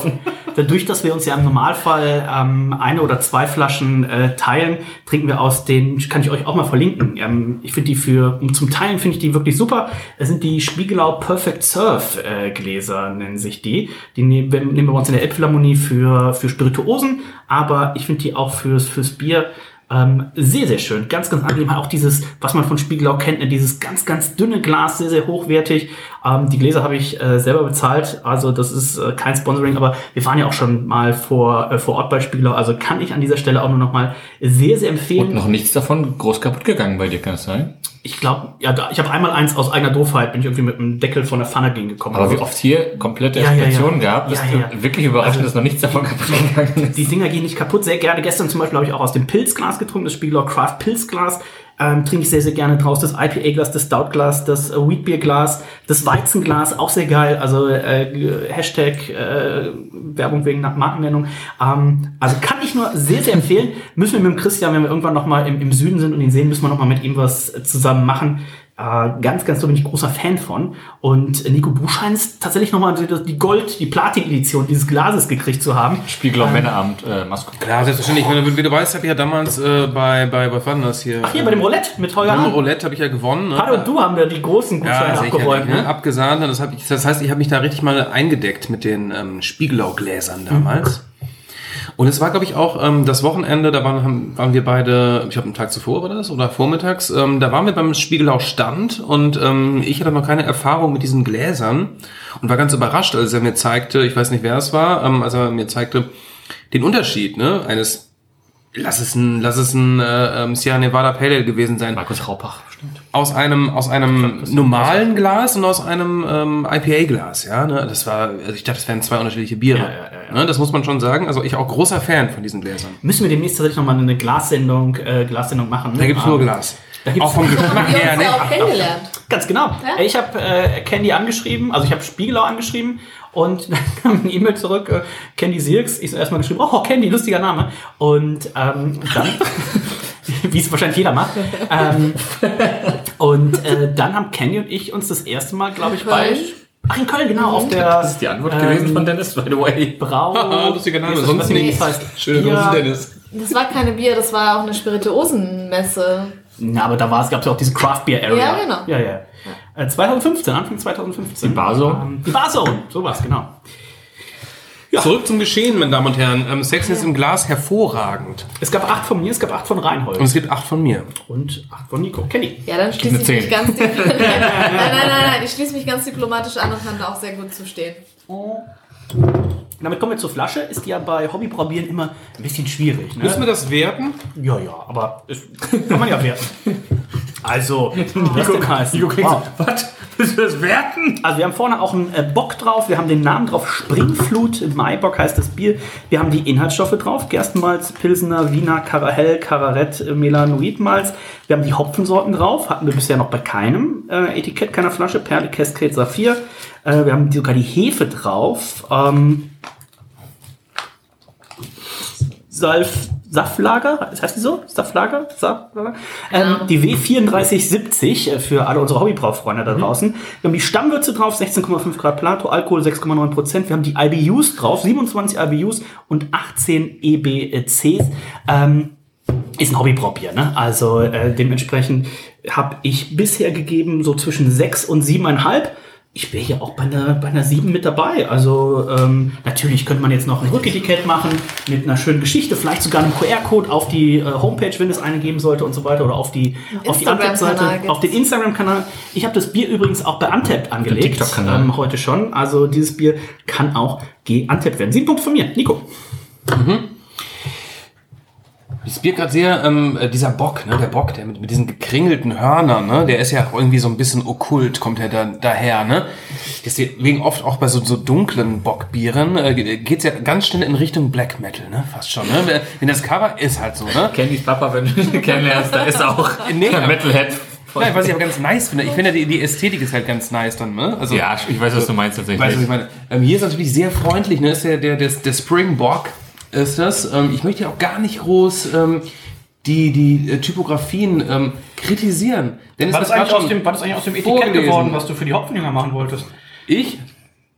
S9: dadurch, dass wir uns ja im Normalfall ähm, eine oder zwei Flaschen äh, teilen, trinken wir aus den, kann ich euch auch mal verlinken. Ähm, ich finde die für, um zum Teilen finde ich die wirklich super. Das sind die Spiegelau Perfect Surf äh, Gläser, nennen sich die. Die nehmen wir, nehmen wir bei uns in der Elbphilharmonie für, für Spirituosen, aber ich finde die auch fürs, fürs Bier Ähm, sehr, sehr schön. Ganz, ganz angenehm. Auch dieses, was man von Spiegelau kennt, ne, dieses ganz, ganz dünne Glas, sehr, sehr hochwertig. Ähm, die Gläser habe ich äh, selber bezahlt. Also das ist äh, kein Sponsoring, aber wir waren ja auch schon mal vor, äh, vor Ort bei Spiegelau. Also kann ich an dieser Stelle auch nur noch mal sehr, sehr empfehlen.
S11: Und noch nichts davon groß kaputt gegangen bei dir, kann es sein?
S9: Ich glaube, ja, da, ich habe einmal eins aus eigener Doofheit, bin ich irgendwie mit einem Deckel von der Pfanne gegengekommen.
S11: Aber wie oft hier komplette
S9: ja,
S11: Eskalationen
S9: ja, ja.
S11: gab, ist
S9: ja, ja.
S11: wirklich überraschend,
S9: also,
S11: dass noch nichts davon kaputt gegangen ist.
S9: Die Dinger gehen nicht kaputt. Sehr gerne. Gestern zum Beispiel habe ich auch aus dem Pilzglas getrunken, das Spiegelau Craft Pilzglas. Ähm, trinke ich sehr, sehr gerne draus. Das I P A-Glas, das Stout-Glas, das äh, Wheatbeer-Glas, das Weizenglas, auch sehr geil. Also äh, Hashtag äh, Werbung wegen nach Markennennung. Ähm, also kann ich nur sehr, sehr empfehlen. Müssen wir mit dem Christian, wenn wir irgendwann noch mal im, im Süden sind und ihn sehen, müssen wir noch mal mit ihm was zusammen machen. Äh, ganz, ganz so bin ich großer Fan von. Und Nico, du scheinst tatsächlich nochmal die Gold-, die Platin-Edition dieses Glases gekriegt zu haben.
S11: Spiegelau
S9: ähm,
S11: Männeramt, äh, Maske.
S12: Klar, selbstverständlich. Wie, wie du weißt, habe ich ja damals äh, bei, bei, bei wann das hier?
S9: Ach, hier bei dem Roulette mit Holger
S12: Beim
S9: Hahn.
S12: Roulette habe ich ja gewonnen. Ne?
S9: Hallo, und du haben da die großen Gutscheine
S12: ja,
S9: abgeräumt.
S12: Ne?
S9: Ne?
S12: Abgesahnt. Das, hab ich, das heißt, ich habe mich da richtig mal eingedeckt mit den ähm, Spiegelau-Gläsern damals. Mhm. Und es war, glaube ich, auch ähm, das Wochenende, da waren, haben, waren wir beide, ich glaube, einen Tag zuvor war das, oder vormittags, ähm, da waren wir beim Spiegelau-Stand und ähm, ich hatte noch keine Erfahrung mit diesen Gläsern und war ganz überrascht, als er mir zeigte, ich weiß nicht, wer es war, ähm, als er mir zeigte, den Unterschied, ne, eines, lass es ein, lass es ein äh, ähm, Sierra Nevada Pale Ale gewesen sein.
S11: Markus Raupach, bestimmt.
S12: Aus einem, aus einem normalen Glas und aus einem ähm, I P A-Glas, ja, ne, das war, also ich dachte, das wären zwei unterschiedliche Biere.
S9: Ja, ja, ja, ja.
S12: Ne, das muss man schon sagen. Also ich auch großer Fan von diesen Gläsern.
S9: Müssen wir demnächst tatsächlich nochmal eine Glassendung, äh, Glassendung machen.
S12: Da gibt's
S9: ähm,
S12: nur Glas.
S9: Da gibt's
S12: auch vom Geschmack her, ne?
S10: auch kennengelernt.
S9: Ganz genau.
S10: Ja?
S9: Ich habe äh, Candy angeschrieben, also ich habe Spiegelau angeschrieben und dann kam eine E-Mail zurück, äh, Candy Sirks. Ich so erstmal geschrieben, oh, Candy, lustiger Name. Und ähm, dann, wie es wahrscheinlich jeder macht. Ähm, und äh, dann haben Candy und ich uns das erste Mal, glaube ich, bei... Ach, in Köln, genau, auf der...
S11: Das ist die Antwort ähm, gewesen von Dennis, by the way.
S9: Brau...
S12: lustiger Name,
S9: das,
S12: sonst nichts.
S9: Schöne Grüße, Dennis.
S10: Das war keine Bier, das war auch eine Spirituosenmesse.
S9: Na, aber da war es, gab es ja auch diese Craft Beer Area.
S10: Ja, genau.
S9: Ja, ja. Äh, zwanzig fünfzehn, Anfang zwanzig fünfzehn.
S11: Die Barzone.
S9: Ähm, die Barzone, sowas, genau.
S12: Ja. Zurück zum Geschehen, meine Damen und Herren. Ähm, Sex ist im Glas hervorragend.
S9: Es gab acht von mir, es gab acht von Reinhold.
S12: Und es gibt acht von mir.
S9: Und acht von Nico. Kenny.
S10: Ja, dann schließe ich mich ganz nein, nein, nein, nein, ich schließe mich ganz diplomatisch an und kann da auch sehr gut zustehen.
S9: Damit kommen wir zur Flasche. Ist ja bei Hobbyprobieren immer ein bisschen schwierig. Ne?
S12: Müssen wir das werten?
S9: Ja, ja, aber es kann man ja werten. Also, wie ist denn heißt?
S11: Nico kriegt wow. so, was? Müssen wir das werten?
S9: Also wir haben vorne auch einen äh, Bock drauf. Wir haben den Namen drauf. Springflut. Maibock heißt das Bier. Wir haben die Inhaltsstoffe drauf. Gerstenmalz, Pilsener, Wiener, Karahell, Kararett, äh, Melanoidmalz. Wir haben die Hopfensorten drauf. Hatten wir bisher noch bei keinem äh, Etikett, keiner Flasche. Perle, Cascade, Saphir. Äh, wir haben sogar die Hefe drauf. Ähm, Salf, Saftlager, das heißt die so? Saftlager? Saftlager? Ähm, die W vierunddreißig siebzig für alle unsere Hobbybraufreunde da draußen. Wir haben die Stammwürze drauf, sechzehn Komma fünf Grad Plato, Alkohol sechs Komma neun Prozent. Wir haben die I B Us drauf, siebenundzwanzig I B Us und achtzehn E B Cs. Ähm, ist ein Hobbybraubier, ne? Also äh, dementsprechend habe ich bisher gegeben so zwischen sechs und sieben Komma fünf. Ich wäre hier auch bei einer, bei einer sieben mit dabei. Also ähm, natürlich könnte man jetzt noch ein Rücketikett machen mit einer schönen Geschichte, vielleicht sogar einen Q R-Code auf die äh, Homepage, wenn es eine geben sollte und so weiter, oder auf die, auf die Untapped-Seite, auf den Instagram-Kanal. Ich habe das Bier übrigens auch bei Untapped angelegt, TikTok-Kanal ähm, heute schon. Also dieses Bier kann auch ge-Untapped werden. Sieben Punkte von mir, Nico.
S12: Mhm. Das Bier gerade sehr, ähm, dieser Bock, ne, der Bock, der mit, mit diesen gekringelten Hörnern, ne, der ist ja auch irgendwie so ein bisschen okkult, kommt er da, daher, ne. Deswegen oft auch bei so, so dunklen Bockbieren äh, geht's ja ganz schnell in Richtung Black Metal, ne, fast schon, ne. Wenn das Cover ist halt so, ne.
S11: Candys Papa, wenn du ihn kennenlernst, da ist auch
S12: nee,
S11: der Metalhead.
S12: Nein, was ich aber ganz nice finde, ich finde die, die Ästhetik ist halt ganz nice dann, ne. Also,
S11: ja, ich weiß, was du meinst tatsächlich.
S12: Weißt du, was ich meine? Ähm, hier ist natürlich sehr freundlich, ne, ist der, der, der, der Springbock. Ist das. Ähm, ich möchte ja auch gar nicht groß ähm, die, die äh, Typografien ähm, kritisieren. Denn
S9: war, das eigentlich aus dem, war das eigentlich aus dem Etikett geworden, was du für die Hopfenjäger machen wolltest?
S12: Ich?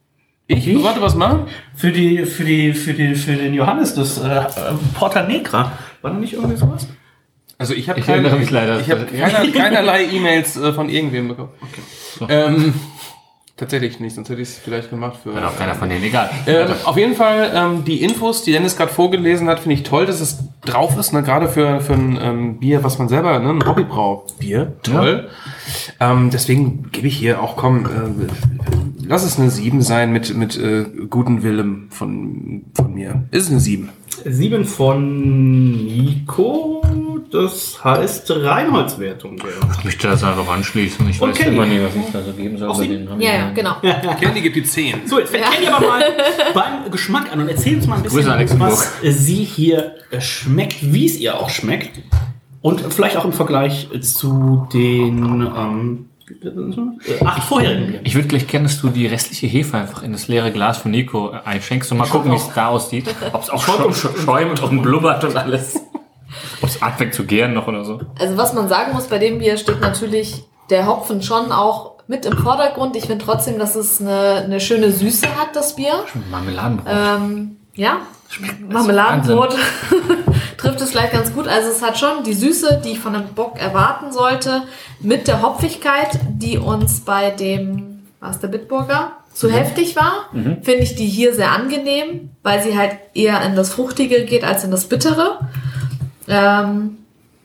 S12: Ich? Ich wollte was machen?
S9: Für die, für die, für die, für den Johannes, das äh, Porta Negra. War da nicht irgendwie sowas?
S12: Also ich habe
S11: Ich erinnere mich leider.
S12: Ich habe keiner, keinerlei E-Mails äh, von irgendwem bekommen. Okay. So. Ähm, tatsächlich nicht, sonst hätte ich es vielleicht gemacht für.
S11: Hat auch keiner von denen, egal.
S12: Ähm, auf jeden Fall ähm, die Infos, die Dennis gerade vorgelesen hat, finde ich toll, dass es drauf ist, ne? Gerade für, für ein ähm, Bier, was man selber, ne? Ein Hobbybrau-Bier. Toll. Ja. Ähm, deswegen gebe ich hier auch, komm, äh, lass es eine sieben sein mit, mit äh, guten Willem von, von mir. Ist es eine sieben?
S9: sieben von Nico, das heißt Reinholdswertung.
S11: Ich möchte das einfach anschließen. Ich weiß immer nie, was ich da so geben soll.
S10: Bei denen haben ja, ja, genau.
S12: Candy gibt die zehn.
S9: So, jetzt fängt Candy aber mal beim Geschmack an und erzählt uns mal ein bisschen, was sie hier schmeckt, wie es ihr auch schmeckt. Und vielleicht auch im Vergleich zu den ähm, acht vorherigen Bieren.
S11: Ich würde gleich gerne, dass du die restliche Hefe einfach in das leere Glas von Nico einschenkst und mal gucken, wie es da aussieht. Ob es auch schäumt und blubbert und alles. Ob es anfängt zu gären noch oder so.
S10: Also was man sagen muss, bei dem Bier steht natürlich der Hopfen schon auch mit im Vordergrund. Ich finde trotzdem, dass es eine, eine schöne Süße hat, das Bier.
S11: Marmeladenbrot.
S10: Ähm, ja, Marmeladenbrot trifft es vielleicht ganz gut. Also es hat schon die Süße, die ich von einem Bock erwarten sollte, mit der Hopfigkeit, die uns bei dem, was der Bitburger, zu mhm. heftig war. Mhm. Finde ich die hier sehr angenehm, weil sie halt eher in das Fruchtige geht als in das Bittere. Ähm,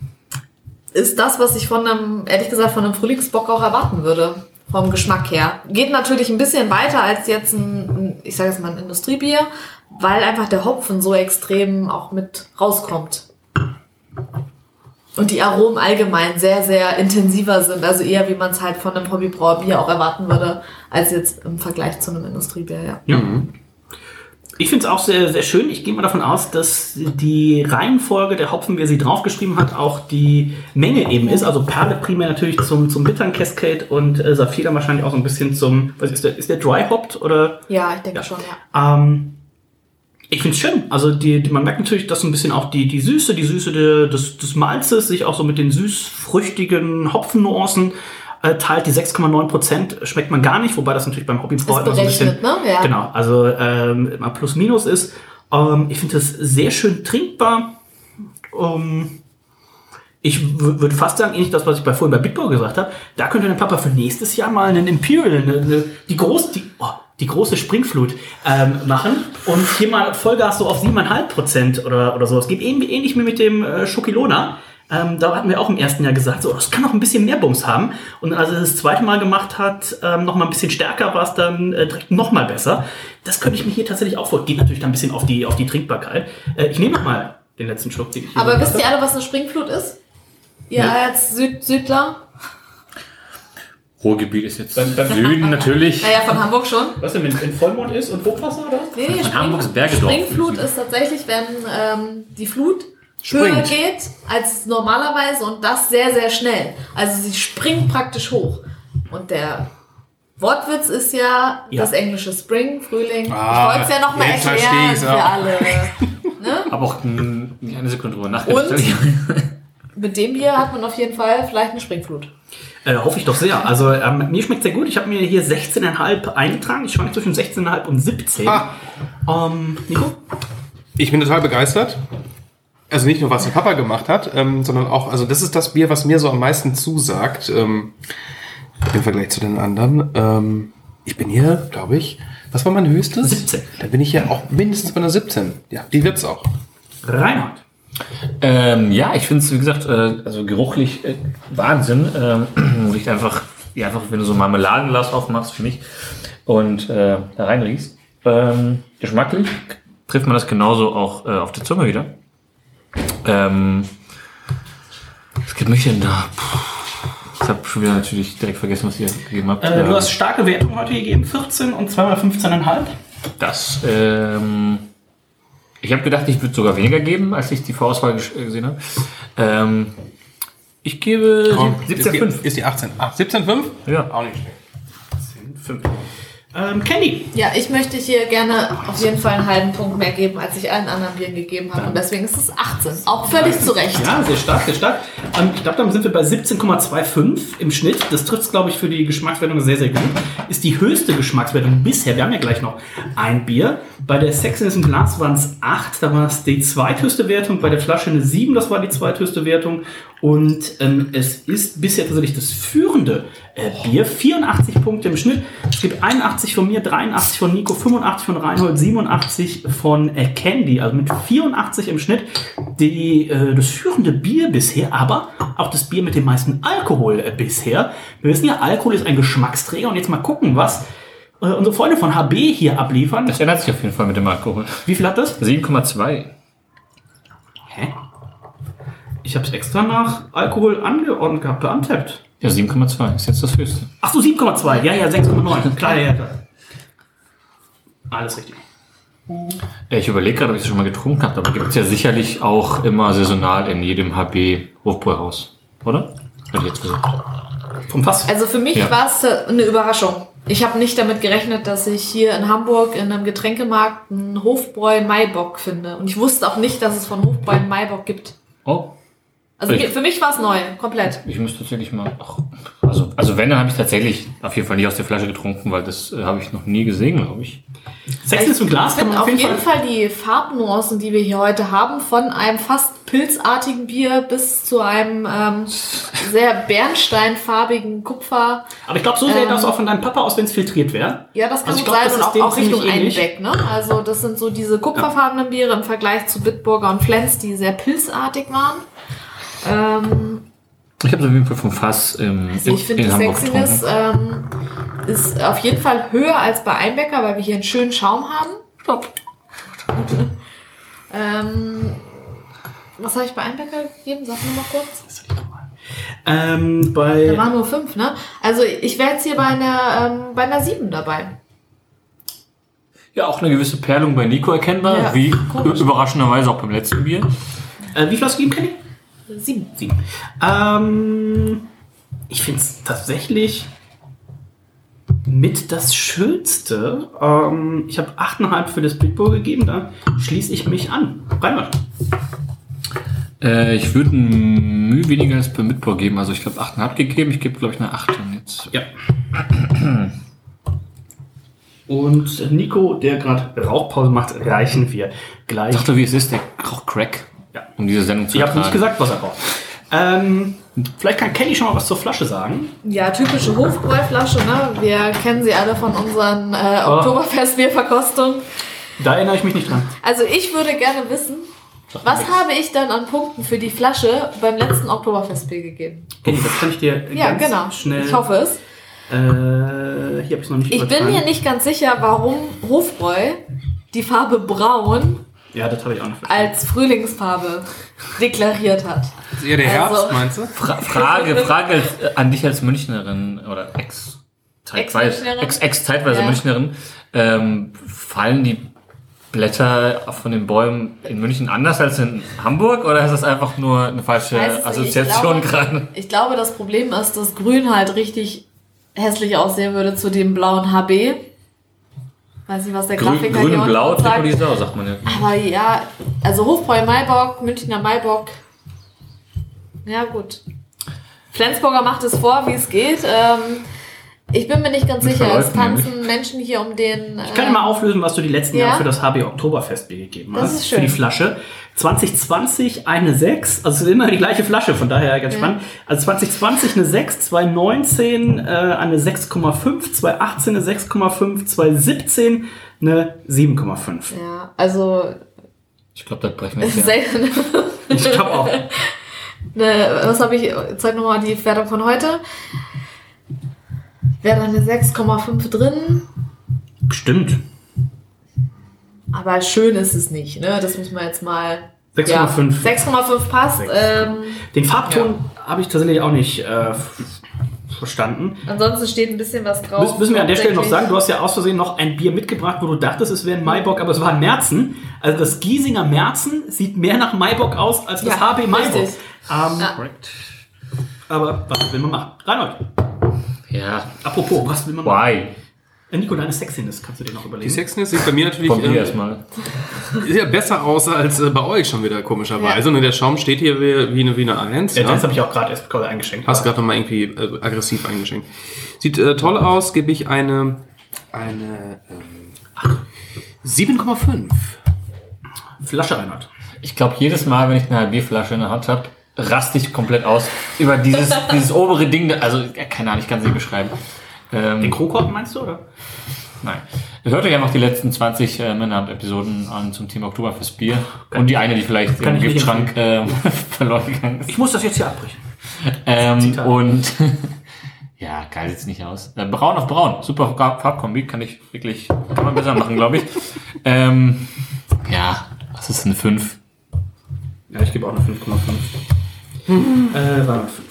S10: ist das, was ich von einem, ehrlich gesagt, von einem Frühlingsbock auch erwarten würde, vom Geschmack her. Geht natürlich ein bisschen weiter als jetzt ein, ich sage jetzt mal ein Industriebier, weil einfach der Hopfen so extrem auch mit rauskommt. Und die Aromen allgemein sehr, sehr intensiver sind, also eher wie man es halt von einem Hobbybrauerbier auch erwarten würde, als jetzt im Vergleich zu einem Industriebier, ja.
S9: Ja. Ich finde es auch sehr, sehr schön. Ich gehe mal davon aus, dass die Reihenfolge der Hopfen, wie er sie draufgeschrieben hat, auch die Menge eben ist. Also Perle primär natürlich zum, zum bitteren Cascade und äh, Saphir wahrscheinlich auch so ein bisschen zum, was ist der, ist der dry hopped oder?
S10: Ja, ich denke ja. schon,
S9: ja. Ähm, ich finde es schön. Also die, die, man merkt natürlich, dass so ein bisschen auch die, die Süße, die Süße de, des, des Malzes sich auch so mit den süß-früchtigen Hopfennuancen äh, teilt. Die sechs Komma neun Prozent schmeckt man gar nicht, wobei das natürlich beim Hobbybrau immer so ein bisschen,
S10: ne? Ja.
S9: Genau, also ähm, immer plus minus ist. Ähm, ich finde das sehr schön trinkbar. Ähm, ich w- würde fast sagen, ähnlich das, was ich bei vorhin bei Bitburger gesagt habe, da könnte der Papa für nächstes Jahr mal einen Imperial, eine, eine, die große, die, oh, die große Springflut ähm, machen und hier mal Vollgas so auf sieben Komma fünf Prozent oder, oder so. Es geht ähnlich, ähnlich wie mit dem äh, Schokilona. Ähm, da hatten wir auch im ersten Jahr gesagt, so, das kann noch ein bisschen mehr Bums haben. Und als er das zweite Mal gemacht hat, ähm, noch mal ein bisschen stärker, war es dann äh, direkt noch mal besser. Das könnte ich mir hier tatsächlich auch vor. Geht natürlich dann ein bisschen auf die, auf die Trinkbarkeit. Äh, ich nehme noch mal den letzten Schluck. Den ich hier
S10: Aber wisst ihr alle, was eine Springflut ist? Ihr ja. als Süd- Südler?
S11: Ruhrgebiet ist jetzt beim, beim Süden natürlich.
S10: Naja, von Hamburg schon.
S9: Was denn, wenn, wenn Vollmond ist und Hochwasser, oder?
S10: Nee, nee,
S11: von Hamburgs Bergedorf.
S10: Springflut ist tatsächlich, wenn ähm, die Flut höher geht als normalerweise und das sehr, sehr schnell. Also sie springt praktisch hoch. Und der Wortwitz ist ja, ja. das englische Spring, Frühling.
S12: Ah,
S10: ich wollte es ja nochmal erklären für alle. Ne?
S11: Aber auch eine Sekunde drüber nachgedacht.
S10: Und mit dem Bier hat man auf jeden Fall vielleicht eine Springflut.
S9: Äh, hoffe ich doch sehr. Also ähm, mir schmeckt sehr gut. Ich habe mir hier sechzehn Komma fünf eingetragen. Ich schwank zwischen sechzehn Komma fünf und siebzehn. Ah. Ähm, Nico?
S12: Ich bin total begeistert. Also nicht nur, was der Papa gemacht hat, ähm, sondern auch, also das ist das Bier, was mir so am meisten zusagt, ähm, im Vergleich zu den anderen. Ähm, ich bin hier, glaube ich, was war mein höchstes?
S9: siebzehn.
S12: Da bin ich ja auch mindestens bei einer siebzehn. Ja, die wird's auch.
S9: Reinhard.
S11: Ähm, ja, ich finde es, wie gesagt, äh, also geruchlich äh, Wahnsinn. Ähm, riecht einfach, ja, einfach, wenn du so ein Marmeladenglas aufmachst, für mich, und äh, da reinriechst. Ähm, geschmacklich trifft man das genauso auch äh, auf der Zunge wieder. Ähm, was gibt mich denn da? Puh, ich habe schon wieder natürlich direkt vergessen, was ihr gegeben habt.
S9: Äh, du hast starke Wertung heute gegeben, vierzehn und zweimal fünfzehn Komma fünf.
S11: Das, ähm, ich habe gedacht, ich würde sogar weniger geben, als ich die Vorauswahl gesehen habe. Ähm, ich gebe
S12: Komm,
S11: siebzehn Komma fünf.
S12: Ist die achtzehn? Ah, siebzehn Komma fünf?
S11: Ja.
S12: Auch nicht schlecht.
S9: fünf. Ähm, Candy.
S10: Ja, ich möchte hier gerne auf jeden Fall einen halben Punkt mehr geben, als ich allen anderen Bieren gegeben habe.
S9: Dann.
S10: Und deswegen ist es achtzehn. Auch völlig zu Recht.
S9: Ja, sehr stark, sehr stark. Ähm, ich glaube, dann sind wir bei siebzehn Komma fünfundzwanzig im Schnitt. Das trifft es, glaube ich, für die Geschmackswertung sehr, sehr gut. Ist die höchste Geschmackswertung bisher. Wir haben ja gleich noch ein Bier. Bei der Sexiness im Glas waren es acht. Da war es die zweithöchste Wertung. Bei der Flasche eine sieben. Das war die zweithöchste Wertung. Und ähm, es ist bisher tatsächlich das führende äh, Bier. vierundachtzig Punkte im Schnitt. Es gibt einundachtzig von mir, dreiundachtzig von Nico, fünfundachtzig von Reinhold, siebenundachtzig von äh, Candy. Also mit vierundachtzig im Schnitt die, äh, das führende Bier bisher, aber auch das Bier mit dem meisten Alkohol äh, bisher. Wir wissen ja, Alkohol ist ein Geschmacksträger. Und jetzt mal gucken, was äh, unsere Freunde von H B hier abliefern.
S11: Das ändert sich auf jeden Fall mit dem Alkohol.
S9: Wie viel hat das?
S11: sieben Komma zwei.
S9: Hä? Ich habe es extra nach Alkohol angeordnet gehabt, beantwortet.
S11: Ja, sieben Komma zwei ist jetzt das höchste.
S9: Ach so, sieben Komma zwei. Ja, ja, sechs Komma neun. Klar, ja, klar. Alles richtig.
S11: Ich überlege gerade, ob ich es schon mal getrunken habe, aber gibt es ja sicherlich auch immer saisonal in jedem H B Hofbräuhaus, oder? Hätte ich jetzt gesagt.
S9: Vom Fass.
S10: Also für mich
S11: Ja.
S10: war es eine Überraschung. Ich habe nicht damit gerechnet, dass ich hier in Hamburg in einem Getränkemarkt einen Hofbräu Maibock finde. Und ich wusste auch nicht, dass es von Hofbräu Maibock gibt.
S11: Oh.
S10: Also
S11: Ich-
S10: mir- für mich war es neu, komplett.
S11: Ich müsste tatsächlich mal. Ach, also, also wenn, dann habe ich tatsächlich auf jeden Fall nicht aus der Flasche getrunken, weil das äh, habe ich noch nie gesehen, glaube ich.
S9: Sexiness im Glas
S10: Ich
S9: kann man
S10: finde
S9: auf jeden Fall.
S10: Fall die Farbnuancen, die wir hier heute haben, von einem fast pilzartigen Bier bis zu einem ähm, sehr bernsteinfarbigen Kupfer.
S9: Aber ich glaube, so sähe
S10: Ähm,
S9: das auch von deinem Papa aus, wenn es filtriert wäre.
S10: Ja, das kann
S9: Also ich
S10: gut
S9: glaub,
S10: sein
S9: das
S10: und
S9: ist
S10: auch,
S9: dem
S10: auch Richtung
S9: ziemlich ähnlich.
S10: Einbeck. Ne? Also das sind so diese kupferfarbenen Biere im Vergleich zu Bitburger und Flens, die sehr pilzartig waren. Ähm,
S11: Ich habe es auf jeden Fall vom Fass im,
S10: also ich finde,
S11: in
S10: die
S11: Hamburg
S10: Sexiness
S11: getrunken.
S10: ähm, ist auf jeden Fall höher als bei Einbecker, weil wir hier einen schönen Schaum haben. Stopp. ähm, was habe ich bei Einbecker gegeben? Sag mir mal kurz.
S9: Ähm, bei
S10: Da waren nur fünf, ne? Also ich wäre jetzt hier bei einer, ähm, bei einer sieben dabei.
S11: Ja, auch eine gewisse Perlung bei Nico erkennbar,
S10: Ja,
S11: wie
S10: komisch.
S11: überraschenderweise auch beim letzten Bier.
S9: äh, wie viel hast du gegeben, Kenny?
S10: Sieben.
S9: Sieben. Ähm, ich finde es tatsächlich mit das Schönste. Ähm, ich habe acht Komma fünf für das Bitburger gegeben, da schließe ich mich an. Reinhard.
S11: Äh, ich würde ein Mühe weniger als beim Mitbau geben, also ich glaube acht Komma fünf gegeben, ich gebe glaube ich eine acht dann jetzt.
S9: Ja. Und Nico, der gerade Rauchpause macht, reichen wir gleich.
S11: Sag doch, wie es ist, der raucht Crack,
S9: Ja.
S11: um diese Sendung zu
S9: Ich habe nicht
S11: ertragen.
S9: gesagt, was er raucht. Ähm, vielleicht kann Kenny schon mal was zur Flasche sagen.
S10: Ja, typische Hofbräuflasche, ne? Wir kennen sie alle von unseren äh,
S9: Oh.
S10: Oktoberfestbierverkostungen.
S9: Da erinnere ich mich nicht dran.
S10: Also ich würde gerne wissen, was habe ich dann an Punkten für die Flasche beim letzten Oktoberfestbier gegeben?
S9: Kenny, das kann ich dir
S10: Ja,
S9: ganz
S10: genau.
S9: schnell...
S10: Ich hoffe es.
S9: Äh, hier habe ich es noch nicht
S10: Ich bin
S9: übertragen.
S10: mir nicht ganz sicher, warum Hofbräu die Farbe Braun
S9: Ja, das habe ich auch nicht verstanden.
S10: als Frühlingsfarbe deklariert hat.
S12: Ist eher der
S10: Also-
S12: Herbst, meinst du?
S11: Fra Frage, Frage als, äh, an dich als Münchnerin oder ex zeitweise
S10: Ex-Münchnerin?
S11: ex, ex zeitweise
S10: Ja.
S11: Münchnerin, ähm, fallen die Blätter von den Bäumen in München anders als in Hamburg oder ist das einfach nur eine falsche
S10: Weiß es nicht.
S11: Assoziation
S10: Ich glaube-
S11: gerade?
S10: Ich glaube, das Problem ist, dass Grün halt richtig hässlich aussehen würde zu dem blauen H B. Weiß nicht, was der
S11: Grün,
S10: Grafiker
S11: grün
S10: hier
S11: und blau,
S10: unten sagt.
S11: Trikot die Sau, sagt man ja.
S10: Aber ja, also Hofbräu Maibock, Münchner Maibock. Ja, gut. Flensburger macht es vor, wie es geht. Ähm, ich bin mir nicht ganz
S11: Mit
S10: sicher. Es
S11: Verläufen,
S10: tanzen Menschen hier um den.
S9: Ich kann dir mal auflösen, was du die letzten
S10: Ja?
S9: Jahre für das H B Oktoberfestbier gegeben
S10: Das
S9: hast.
S10: ist schön.
S9: Für die Flasche. zwanzig zwanzig eine sechs, also es ist immer die gleiche Flasche, von daher ganz
S10: Ja.
S9: spannend. Also zwanzig zwanzig eine sechs, zwanzig neunzehn äh, eine sechs Komma fünf, zwanzig achtzehn eine sechs Komma fünf, zwanzig siebzehn eine sieben Komma fünf.
S10: Ja, also.
S11: Ich glaube, das brechen wir jetzt ja.
S10: Sehr,
S9: Ich glaube auch.
S10: ne, was habe ich? Zeig nochmal die Wertung von heute. Wäre da eine sechs Komma fünf drin.
S9: Stimmt.
S10: Aber schön ist es nicht, ne? Das muss man jetzt mal.
S9: sechs Komma fünf.
S10: Ja, sechs Komma fünf passt.
S9: Sechs.
S10: Ähm,
S9: Den Farbton habe ich tatsächlich auch nicht äh, f- verstanden.
S10: ansonsten steht ein bisschen was drauf.
S9: Müssen, müssen wir an der Stelle noch
S10: Hauptsächlich-
S9: sagen, du hast ja aus Versehen noch ein Bier mitgebracht, wo du dachtest, es wäre ein Maibock, aber es war ein Märzen. Also das Giesinger Märzen sieht mehr nach Maibock aus als das
S10: Ja,
S9: H B Maibock.
S10: richtig.
S9: Ähm,
S10: Ja.
S11: Korrekt.
S9: Aber was will man machen? Reinhold,
S11: Ja,
S9: apropos, was will man machen?
S11: why?
S9: Äh, Nico, deine Sexiness kannst du dir noch überlegen.
S12: Die Sexiness sieht bei mir natürlich
S11: Von mir
S12: ähm,
S11: erstmal.
S12: sieht ja besser aus als äh, bei euch schon wieder, komischerweise. Ja. Und der Schaum steht hier wie, wie, eine, wie eine Eins.
S9: Ja,
S12: ja.
S9: das habe ich auch gerade erst gerade eingeschenkt.
S12: Hast gerade nochmal irgendwie äh, aggressiv eingeschenkt. Sieht äh, toll aus, gebe ich eine, eine ähm, sieben Komma fünf.
S9: Flasche Reinhard.
S11: Ich glaube, jedes Mal, wenn ich eine Bierflasche in der Hand habe, raste ich komplett aus über dieses, dieses obere Ding. Also, ja, keine Ahnung, ich kann es nicht beschreiben. Ähm,
S9: Den Krokorten meinst du, oder?
S11: Nein. Hört euch einfach die letzten zwanzig äh, Männerabend-Episoden an zum Thema Oktoberfest Bier. Und die eine, die vielleicht
S9: Kann
S11: im
S9: ich nicht
S11: Giftschrank äh, verloren gegangen ist.
S9: Ich muss das jetzt hier abbrechen.
S11: Ähm, und ja, geil sieht's nicht aus. Äh, braun auf braun. Super Farbkombi. Kann ich wirklich, kann man besser machen, glaube ich. Ähm, ja, was ist eine fünf?
S9: Ja, ich gebe auch eine fünf Komma fünf. Hm. Äh, war fünf.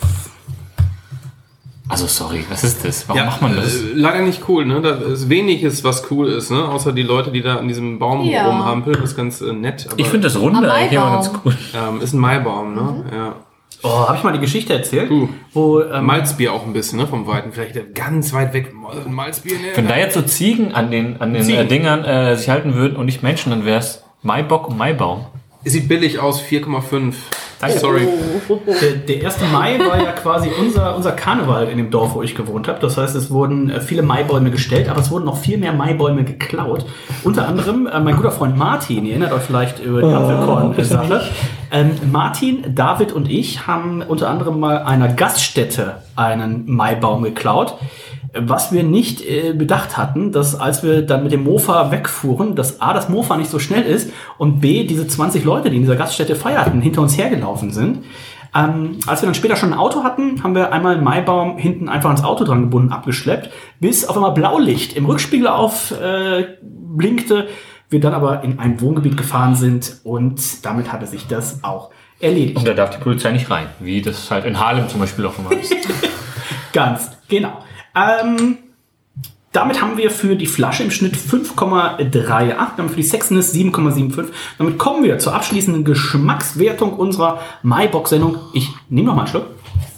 S11: Also sorry, was ist das? Warum
S12: ja,
S11: macht man das?
S12: Äh, leider nicht cool, ne? Da ist weniges, was cool ist, ne? Außer die Leute, die da an diesem Baum
S10: Ja.
S12: rumhampeln. Das ist ganz äh, nett. Aber
S11: Ich finde das Runde
S10: Am
S11: eigentlich immer ganz
S10: Maibaum.
S11: cool.
S12: ähm, ist ein Maibaum, ne?
S10: Mhm.
S12: Ja.
S9: Oh, habe ich mal die Geschichte erzählt?
S12: Uh,
S9: wo ähm,
S12: Malzbier auch ein bisschen, ne? Vom Weiten. Vielleicht ganz weit weg. Ein Malzbier, ne?
S11: Wenn da jetzt so Ziegen an den, an den
S12: Ziegen.
S11: äh, Dingern äh, sich halten würden und nicht Menschen, dann wäre es Maibock und Maibaum.
S12: Sieht billig aus, vier Komma fünf.
S9: Danke.
S12: Sorry.
S9: Der, der erste Mai war ja quasi unser, unser Karneval in dem Dorf, wo ich gewohnt habe. Das heißt, es wurden äh, viele Maibäume gestellt, aber es wurden noch viel mehr Maibäume geklaut. Unter anderem äh, mein guter Freund Martin, ihr erinnert euch vielleicht über die Apfelkorn-Sache. Ähm, Martin, David und ich haben unter anderem mal einer Gaststätte einen Maibaum geklaut. Was wir nicht äh, bedacht hatten, dass als wir dann mit dem Mofa wegfuhren, dass A, das Mofa nicht so schnell ist und B, diese zwanzig Leute, die in dieser Gaststätte feierten, hinter uns hergelaufen sind. Ähm, als wir dann später schon ein Auto hatten, haben wir einmal einen Maibaum hinten einfach ans Auto dran gebunden, abgeschleppt, bis auf einmal Blaulicht im Rückspiegel auf äh, blinkte, wir dann aber in ein Wohngebiet gefahren sind und damit hatte sich das auch erledigt.
S11: Und da darf die Polizei nicht rein, wie das halt in Harlem zum Beispiel auch immer ist.
S9: Ganz genau. Ähm, damit haben wir für die Flasche im Schnitt fünf Komma achtunddreißig, damit für die Sexiness sieben Komma fünfundsiebzig. Damit kommen wir zur abschließenden Geschmackswertung unserer Maibock-Sendung. Ich nehme noch mal einen Schluck.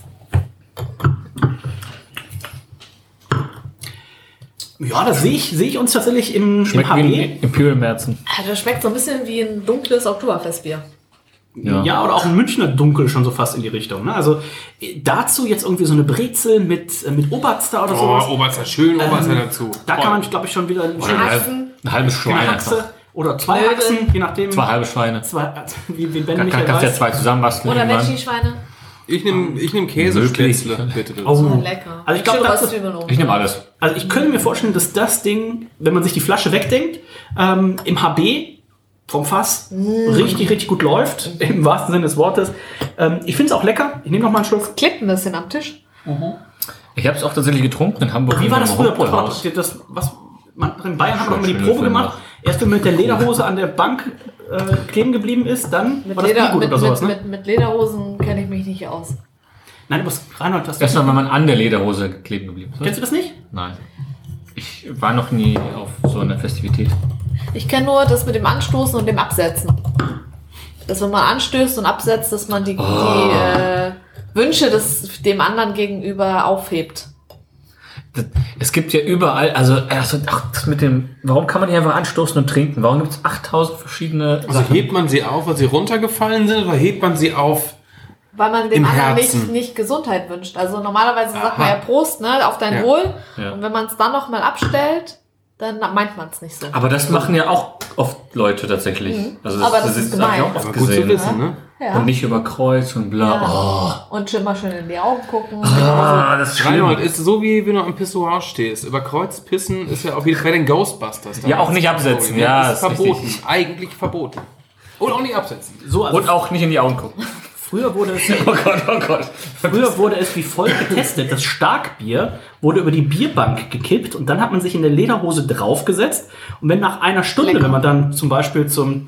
S9: Ja, das sehe ich, sehe ich uns tatsächlich im,
S11: Schmeckt
S9: im H B.
S11: wie ein Imperial Märzen.
S10: Ja, das schmeckt so ein bisschen wie ein dunkles Oktoberfestbier.
S9: Ja. ja, oder auch ein Münchner Dunkel schon so fast in die Richtung. Ne? Also äh, dazu jetzt irgendwie so eine Brezel mit, äh, mit Oberster oder sowas.
S12: Oh, Oberster, schön Oberster
S9: Ähm,
S12: dazu.
S9: Da
S12: Oh.
S9: kann man, glaube ich, schon wieder ein
S11: Oder
S10: Haxen.
S11: ein halbes Schwein
S9: eine
S11: einfach.
S9: Haxe oder zwei
S10: Knödel.
S9: Haxen, je nachdem.
S11: Zwei halbe Schweine.
S9: Zwei, wie, wie Ben
S11: Da kann,
S9: Michael
S11: kannst du ja
S9: weiß.
S11: zwei zusammenbasteln.
S10: Oder
S11: irgendwann.
S10: Veggie-Schweine.
S12: Ich nehme ich nehm Käsespätzle,
S11: Möglich.
S12: bitte.
S9: Oh.
S10: So lecker.
S9: Also ich glaube,
S10: Schön
S9: das ist,
S10: Röstzwiebeln oben.
S11: Ich nehme alles.
S9: also ich könnte mir vorstellen, dass das Ding, wenn man sich die Flasche wegdenkt, ähm, im H B vom Fass
S10: Mm.
S9: richtig, richtig gut läuft, im wahrsten Sinne des Wortes. Ähm, ich finde es auch lecker. Ich nehme noch mal einen Schluck.
S10: Klebt ein bisschen am Tisch.
S11: Ich habe es auch tatsächlich getrunken in Hamburg.
S9: Wie war das früher?
S11: Haus.
S9: Das, was, man, in Bayern haben wir
S11: Schon
S9: immer die
S11: schöne
S9: Probe
S11: Filme.
S9: gemacht. Erst wenn man mit der Lederhose an der Bank äh, kleben geblieben ist, dann
S10: Mit,
S9: war das
S10: Leder,
S9: Bier gut
S10: mit,
S9: oder sowas,
S10: mit,
S9: ne?
S10: mit, mit Lederhosen kenne ich mich nicht aus.
S9: Nein, du bist Reinhold, hast
S11: Erstmal, wenn man an der Lederhose kleben geblieben ist.
S9: Kennst du das nicht?
S11: Nein. Ich war noch nie auf so einer Festivität.
S10: Ich kenne nur das mit dem Anstoßen und dem Absetzen. Dass wenn man anstößt und absetzt, dass man die,
S11: Oh.
S10: die äh, Wünsche des, dem anderen gegenüber aufhebt.
S11: Das, es gibt ja überall, also, also ach, das mit dem, warum kann man nicht einfach anstoßen und trinken? Warum gibt es achttausend verschiedene
S12: Also hebt man sie auf, weil sie runtergefallen sind, oder hebt man sie auf?
S10: Weil man dem
S12: Im
S10: anderen nicht,
S12: Herzen.
S10: nicht Gesundheit wünscht. Also normalerweise sagt
S12: Aha.
S10: man ja Prost, ne, auf dein
S12: Ja.
S10: Wohl.
S11: Ja.
S10: Und wenn man es dann nochmal abstellt, dann meint man es nicht so.
S11: Aber das machen ja auch oft Leute tatsächlich.
S10: Mhm.
S11: Also das,
S10: Aber das ist
S11: hab ich
S10: gemein.
S11: auch oft
S12: Aber gut zu
S11: gesehen.
S12: wissen, ne?
S10: Ja.
S11: Und nicht über Kreuz und bla.
S10: Ja. Und immer schön in die Augen gucken.
S11: Oh, das ist schlimm.
S12: Reinhold, ist so wie wenn du am Pissoir stehst. Über Kreuz pissen ist ja auch wie bei den Ghostbusters.
S11: Ja, auch nicht absetzen, ja,
S12: ist
S11: ist
S12: verboten.
S11: richtig.
S12: Eigentlich verboten. Und auch nicht absetzen.
S9: So, also
S11: Und auch nicht in die Augen gucken.
S9: früher wurde es
S11: Oh Gott, oh Gott.
S9: Früher wurde es wie folgt getestet. Das Starkbier wurde über die Bierbank gekippt und dann hat man sich in der Lederhose draufgesetzt. Und wenn nach einer Stunde,
S10: Lecker.
S9: wenn man dann zum Beispiel zum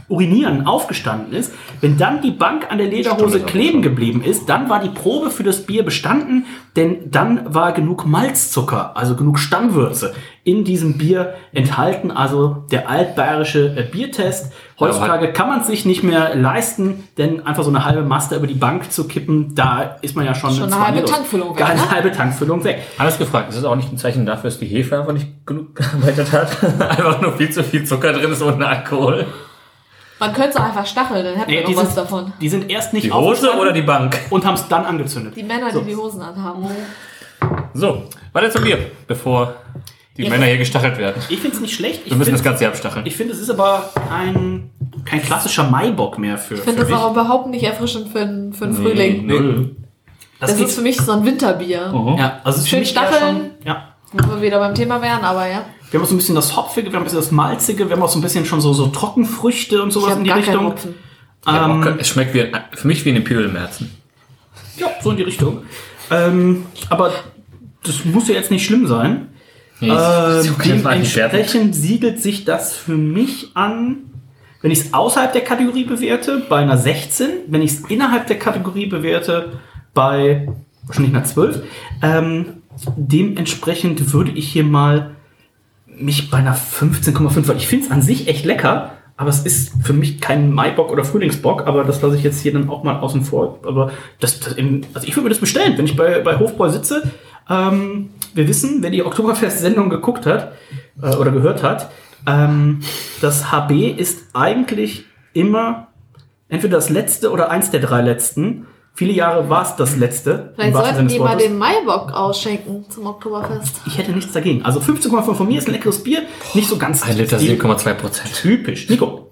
S9: Urinieren aufgestanden ist, wenn dann die Bank an der Lederhose kleben geblieben ist, dann war die Probe für das Bier bestanden, denn dann war genug Malzzucker, also genug Stammwürze in diesem Bier enthalten, also der altbayerische äh, Biertest. Heutzutage kann man es sich nicht mehr leisten, denn einfach so eine halbe Master über die Bank zu kippen, da ist man ja schon,
S10: schon eine halbe Tankfüllung
S9: weg. Eine
S10: ne?
S9: halbe Tankfüllung weg.
S11: Alles gefragt, ist das auch nicht ein Zeichen dafür, dass die Hefe einfach nicht genug gearbeitet hat? Einfach nur viel zu viel Zucker drin ist ohne Alkohol.
S10: Man könnte es auch einfach stacheln, dann hätte man
S9: nee,
S10: noch was
S9: sind,
S10: davon.
S9: Die sind erst nicht
S11: die Hose oder die Bank?
S9: Und haben es dann angezündet.
S10: Die Männer,
S9: so.
S10: die die Hosen anhaben.
S11: So, weiter zum Bier, bevor die ja, Männer hier gestachelt werden.
S9: Ich finde es nicht schlecht. Ich
S11: Wir müssen
S9: find,
S11: das Ganze hier abstacheln.
S9: Ich finde, es ist aber ein, kein klassischer Maibock mehr für
S10: Ich finde das
S9: mich.
S10: auch überhaupt nicht erfrischend für einen für nee, Frühling.
S9: Nee.
S10: Das, das ist für mich so ein Winterbier.
S9: Uh-huh. Ja, also
S10: schön stacheln,
S9: schon, ja.
S10: wenn wir wieder beim Thema wären, aber ja.
S9: Wir haben auch so ein bisschen das Hopfige, wir haben ein bisschen das Malzige, wir haben auch so ein bisschen schon so, so Trockenfrüchte und sowas in die Richtung.
S11: Ähm, ja, es schmeckt wie, für mich wie ein Imperial Märzen.
S9: Ja, so in die Richtung. Ähm, aber das muss ja jetzt nicht schlimm sein. Nee, äh, dementsprechend siegelt sich das für mich an, wenn ich es außerhalb der Kategorie bewerte, bei einer sechzehn. Wenn ich es innerhalb der Kategorie bewerte, bei wahrscheinlich einer zwölf. Ähm, dementsprechend würde ich hier mal mich bei einer fünfzehn Komma fünf, weil ich finde es an sich echt lecker, aber es ist für mich kein Maibock oder Frühlingsbock, aber das lasse ich jetzt hier dann auch mal außen vor. Aber das, das in, also ich würde mir das bestellen, wenn ich bei, bei Hofbräu sitze. Ähm, wir wissen, wer die Oktoberfest-Sendung geguckt hat äh, oder gehört hat, ähm, das H B ist eigentlich immer entweder das letzte oder eins der drei letzten. Viele Jahre war es das letzte.
S10: Vielleicht sollten die mal den Maibock ausschenken zum Oktoberfest.
S9: Ich hätte nichts dagegen. Also fünfzehn Komma fünf von mir ist ein leckeres Bier. Nicht so ganz...
S11: Ein Liter sieben Komma zwei Prozent.
S9: Typisch. Nico.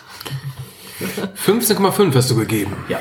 S12: fünfzehn Komma fünf hast du gegeben.
S9: Ja.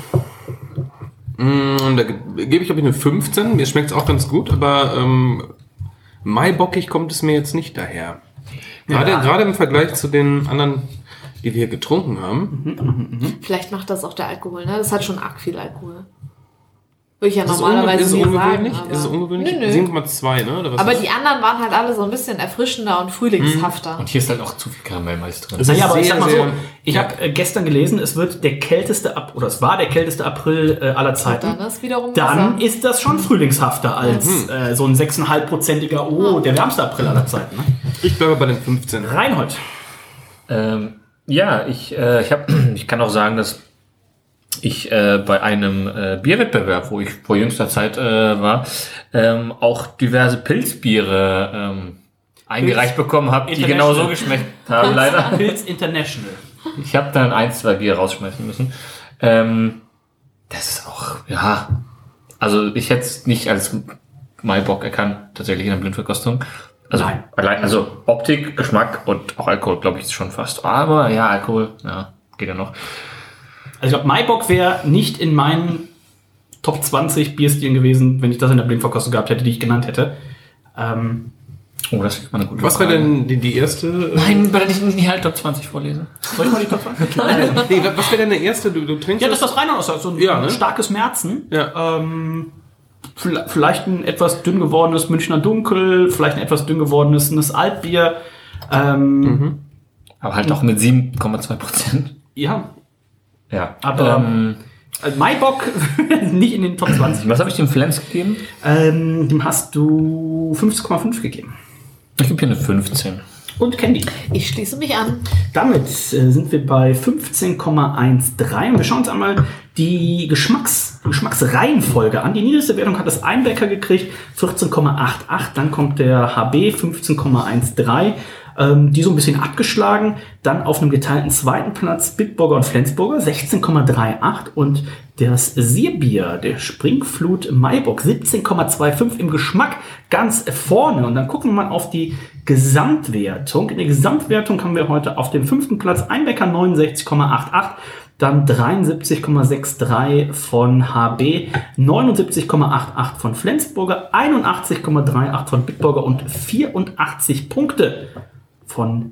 S12: Mm, da gebe ich, glaube ich, eine fünfzehn. Mir schmeckt es auch ganz gut, aber ähm, maibockig kommt es mir jetzt nicht daher. Gerade, ja. gerade im Vergleich zu den anderen, die wir hier getrunken haben.
S10: Mhm, mh, mh. Vielleicht macht das auch der Alkohol, ne? Das hat schon arg viel Alkohol. Würde ich ja
S12: ist
S10: normalerweise
S12: es
S10: nie
S12: ungewöhnlich?
S10: sagen.
S12: Ist es ungewöhnlich?
S10: Nö, nö.
S12: sieben Komma zwei, ne? Oder was
S10: aber
S12: ist?
S10: Die anderen waren halt alle so ein bisschen erfrischender und frühlingshafter.
S11: Und hier ist halt auch zu viel Karamellmais drin.
S9: Naja, aber ich sag mal so, ich
S12: ja.
S9: habe äh, gestern gelesen, es wird der kälteste, Ab- oder es war der kälteste April äh, aller Zeiten.
S10: Und dann ist wiederum
S9: Dann
S10: Wasser.
S9: ist das schon frühlingshafter als mhm. äh, so ein sechs Komma fünf prozentiger, oh, der wärmste April aller Zeiten. Ne?
S12: Ich bleibe bei den fünfzehn.
S9: Reinhold.
S11: Ähm, ja, ich, äh, ich, hab, ich kann auch sagen, dass ich äh, bei einem äh, Bierwettbewerb, wo ich vor jüngster Zeit äh, war, ähm, auch diverse Pilzbiere ähm, eingereicht Pilz bekommen habe, die genau so geschmeckt haben, leider.
S9: Pilz International.
S11: Ich habe dann ein, zwei Bier rausschmeißen müssen. Ähm, das ist auch, ja, also ich hätte es nicht als Maibock erkannt, tatsächlich in der Blindverkostung. Also,
S9: Nein.
S11: allein, also Optik, Geschmack und auch Alkohol, glaube ich, schon fast. Aber ja, Alkohol, ja, geht ja noch.
S9: Also ich glaube, Maibock wäre nicht in meinen Top zwanzig Bierstilen gewesen, wenn ich das in der Blindverkostung gehabt hätte, die ich genannt hätte. Ähm,
S11: oh, das ist mal eine gute
S12: Was wäre denn die, die erste?
S11: Nein, weil ich nicht halt Top zwanzig vorlesen.
S9: Soll ich mal die Top zwanzig?
S12: Nein. Nee, was wäre denn der erste? Du, du trinkst
S9: ja, das ist das Rheinland, so ein
S12: ja, ne?
S9: starkes Märzen.
S12: Ja.
S9: Ähm, vielleicht ein etwas dünn gewordenes Münchner Dunkel, vielleicht ein etwas dünn gewordenes Altbier. Ähm,
S11: mhm. Aber halt auch mit sieben Komma zwei Prozent.
S9: Ja.
S11: Ja,
S9: aber ähm, Maibock nicht in den Top zwanzig.
S11: Was habe ich dem Flens gegeben?
S9: Ähm, dem hast du fünfzehn Komma fünf gegeben.
S11: Ich gebe hier eine fünfzehn.
S9: Und Candy.
S10: Ich schließe mich an.
S9: Damit äh, sind wir bei fünfzehn Komma dreizehn. Und wir schauen uns einmal die Geschmacks, die Geschmacksreihenfolge an. Die niedrigste Wertung hat das Einbecker gekriegt, vierzehn Komma achtundachtzig. Dann kommt der H B, fünfzehn Komma dreizehn. Ähm, die so ein bisschen abgeschlagen. Dann auf einem geteilten zweiten Platz Bitburger und Flensburger, sechzehn Komma achtunddreißig. Und das Sierbier, der Springflut Maibock, siebzehn Komma fünfundzwanzig im Geschmack ganz vorne. Und dann gucken wir mal auf die Gesamtwertung. In der Gesamtwertung haben wir heute auf dem fünften Platz Einbecker neunundsechzig Komma achtundachtzig. Dann dreiundsiebzig Komma dreiundsechzig von H B, neunundsiebzig Komma achtundachtzig von Flensburger, einundachtzig Komma achtunddreißig von Bitburger und vierundachtzig Punkte von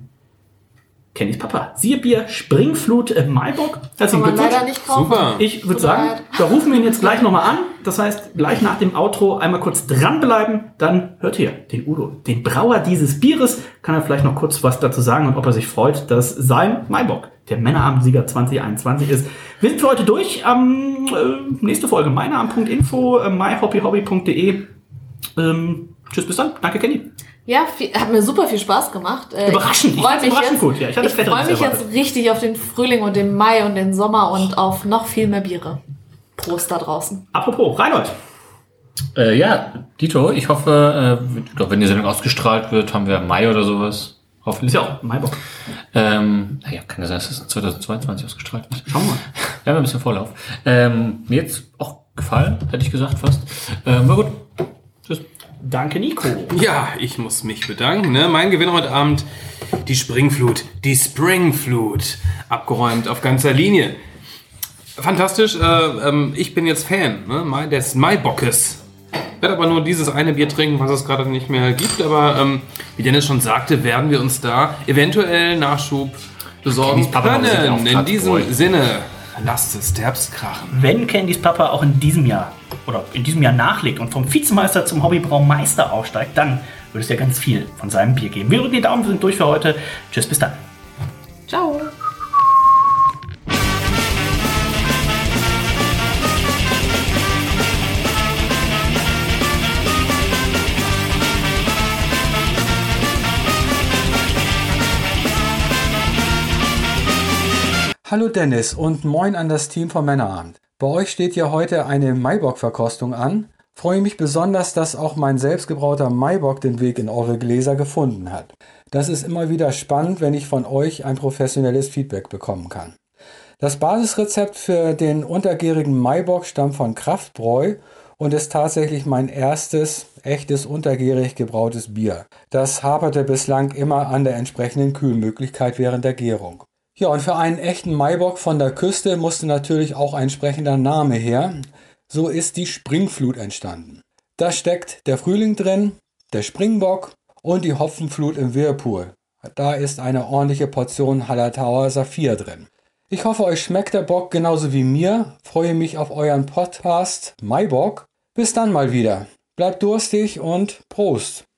S9: Kennys Papa. Sierbier, Springflut, äh, Maibock. Herzlichen Glückwunsch.
S10: Leider nicht kaufen.
S12: Super.
S9: Ich würde sagen, da rufen wir ihn jetzt gleich nochmal an. Das heißt, gleich nach dem Outro einmal kurz dranbleiben. Dann hört ihr den Udo, den Brauer dieses Bieres. Kann er vielleicht noch kurz was dazu sagen und ob er sich freut, dass sein Maibock der Männerabendsieger zwanzig einundzwanzig ist. Wir sind für heute durch. Ähm, äh, nächste Folge meinabend punkt info, äh, my hobby hobby punkt de. Ähm, tschüss, bis dann. Danke, Kenny.
S10: Ja, viel, hat mir super viel Spaß gemacht. Äh,
S9: überraschend.
S10: Ich freue mich,
S9: überraschend
S10: jetzt,
S9: gut. Ja, ich hatte
S10: ich freu mich jetzt richtig auf den Frühling und den Mai und den Sommer und auf noch viel mehr Biere. Prost da draußen.
S9: Apropos, Reinhold.
S11: Äh, ja, Dito, ich hoffe, äh, ich glaube, wenn die Sendung ausgestrahlt wird, haben wir Mai oder sowas. Hoffentlich.
S9: Ist ja auch Maibock.
S11: Ähm, naja, kann ja sein, dass es zweitausendzweiundzwanzig ausgestrahlt wird.
S9: Schauen wir mal.
S11: Wir haben ein bisschen Vorlauf. Ähm, mir jetzt auch gefallen, hätte ich gesagt fast. Ähm, war gut. Tschüss.
S9: Danke, Nico.
S12: Ja, ich muss mich bedanken. Ne? Mein Gewinner heute Abend, die Springflut, die Springflut, abgeräumt auf ganzer Linie. Fantastisch, äh, ähm, ich bin jetzt Fan ne? des Maibockes. Ich werde aber nur dieses eine Bier trinken, was es gerade nicht mehr gibt. Aber ähm, wie Dennis schon sagte, werden wir uns da eventuell Nachschub besorgen können. In diesem Sinne, lasst es derbst krachen.
S9: Wenn Candys Papa auch in diesem Jahr oder in diesem Jahr nachlegt und vom Vizemeister zum Hobbybraumeister aufsteigt, dann würde es ja ganz viel von seinem Bier geben. Wir drücken die Daumen, wir sind durch für heute. Tschüss, bis dann.
S10: Ciao.
S5: Hallo Dennis und moin an das Team von Männerabend. Bei euch steht ja heute eine Maibock-Verkostung an. Freue mich besonders, dass auch mein selbstgebrauter Maibock den Weg in eure Gläser gefunden hat. Das ist immer wieder spannend, wenn ich von euch ein professionelles Feedback bekommen kann. Das Basisrezept für den untergärigen Maibock stammt von Kraftbräu und ist tatsächlich mein erstes echtes untergärig gebrautes Bier. Das haperte bislang immer an der entsprechenden Kühlmöglichkeit während der Gärung. Ja, und für einen echten Maibock von der Küste musste natürlich auch ein entsprechender Name her. So ist die Springflut entstanden. Da steckt der Frühling drin, der Springbock und die Hopfenflut im Whirlpool. Da ist eine ordentliche Portion Hallertauer Saphir drin. Ich hoffe, euch schmeckt der Bock genauso wie mir. Freue mich auf euren Podcast Maibock. Bis dann mal wieder. Bleibt durstig und Prost!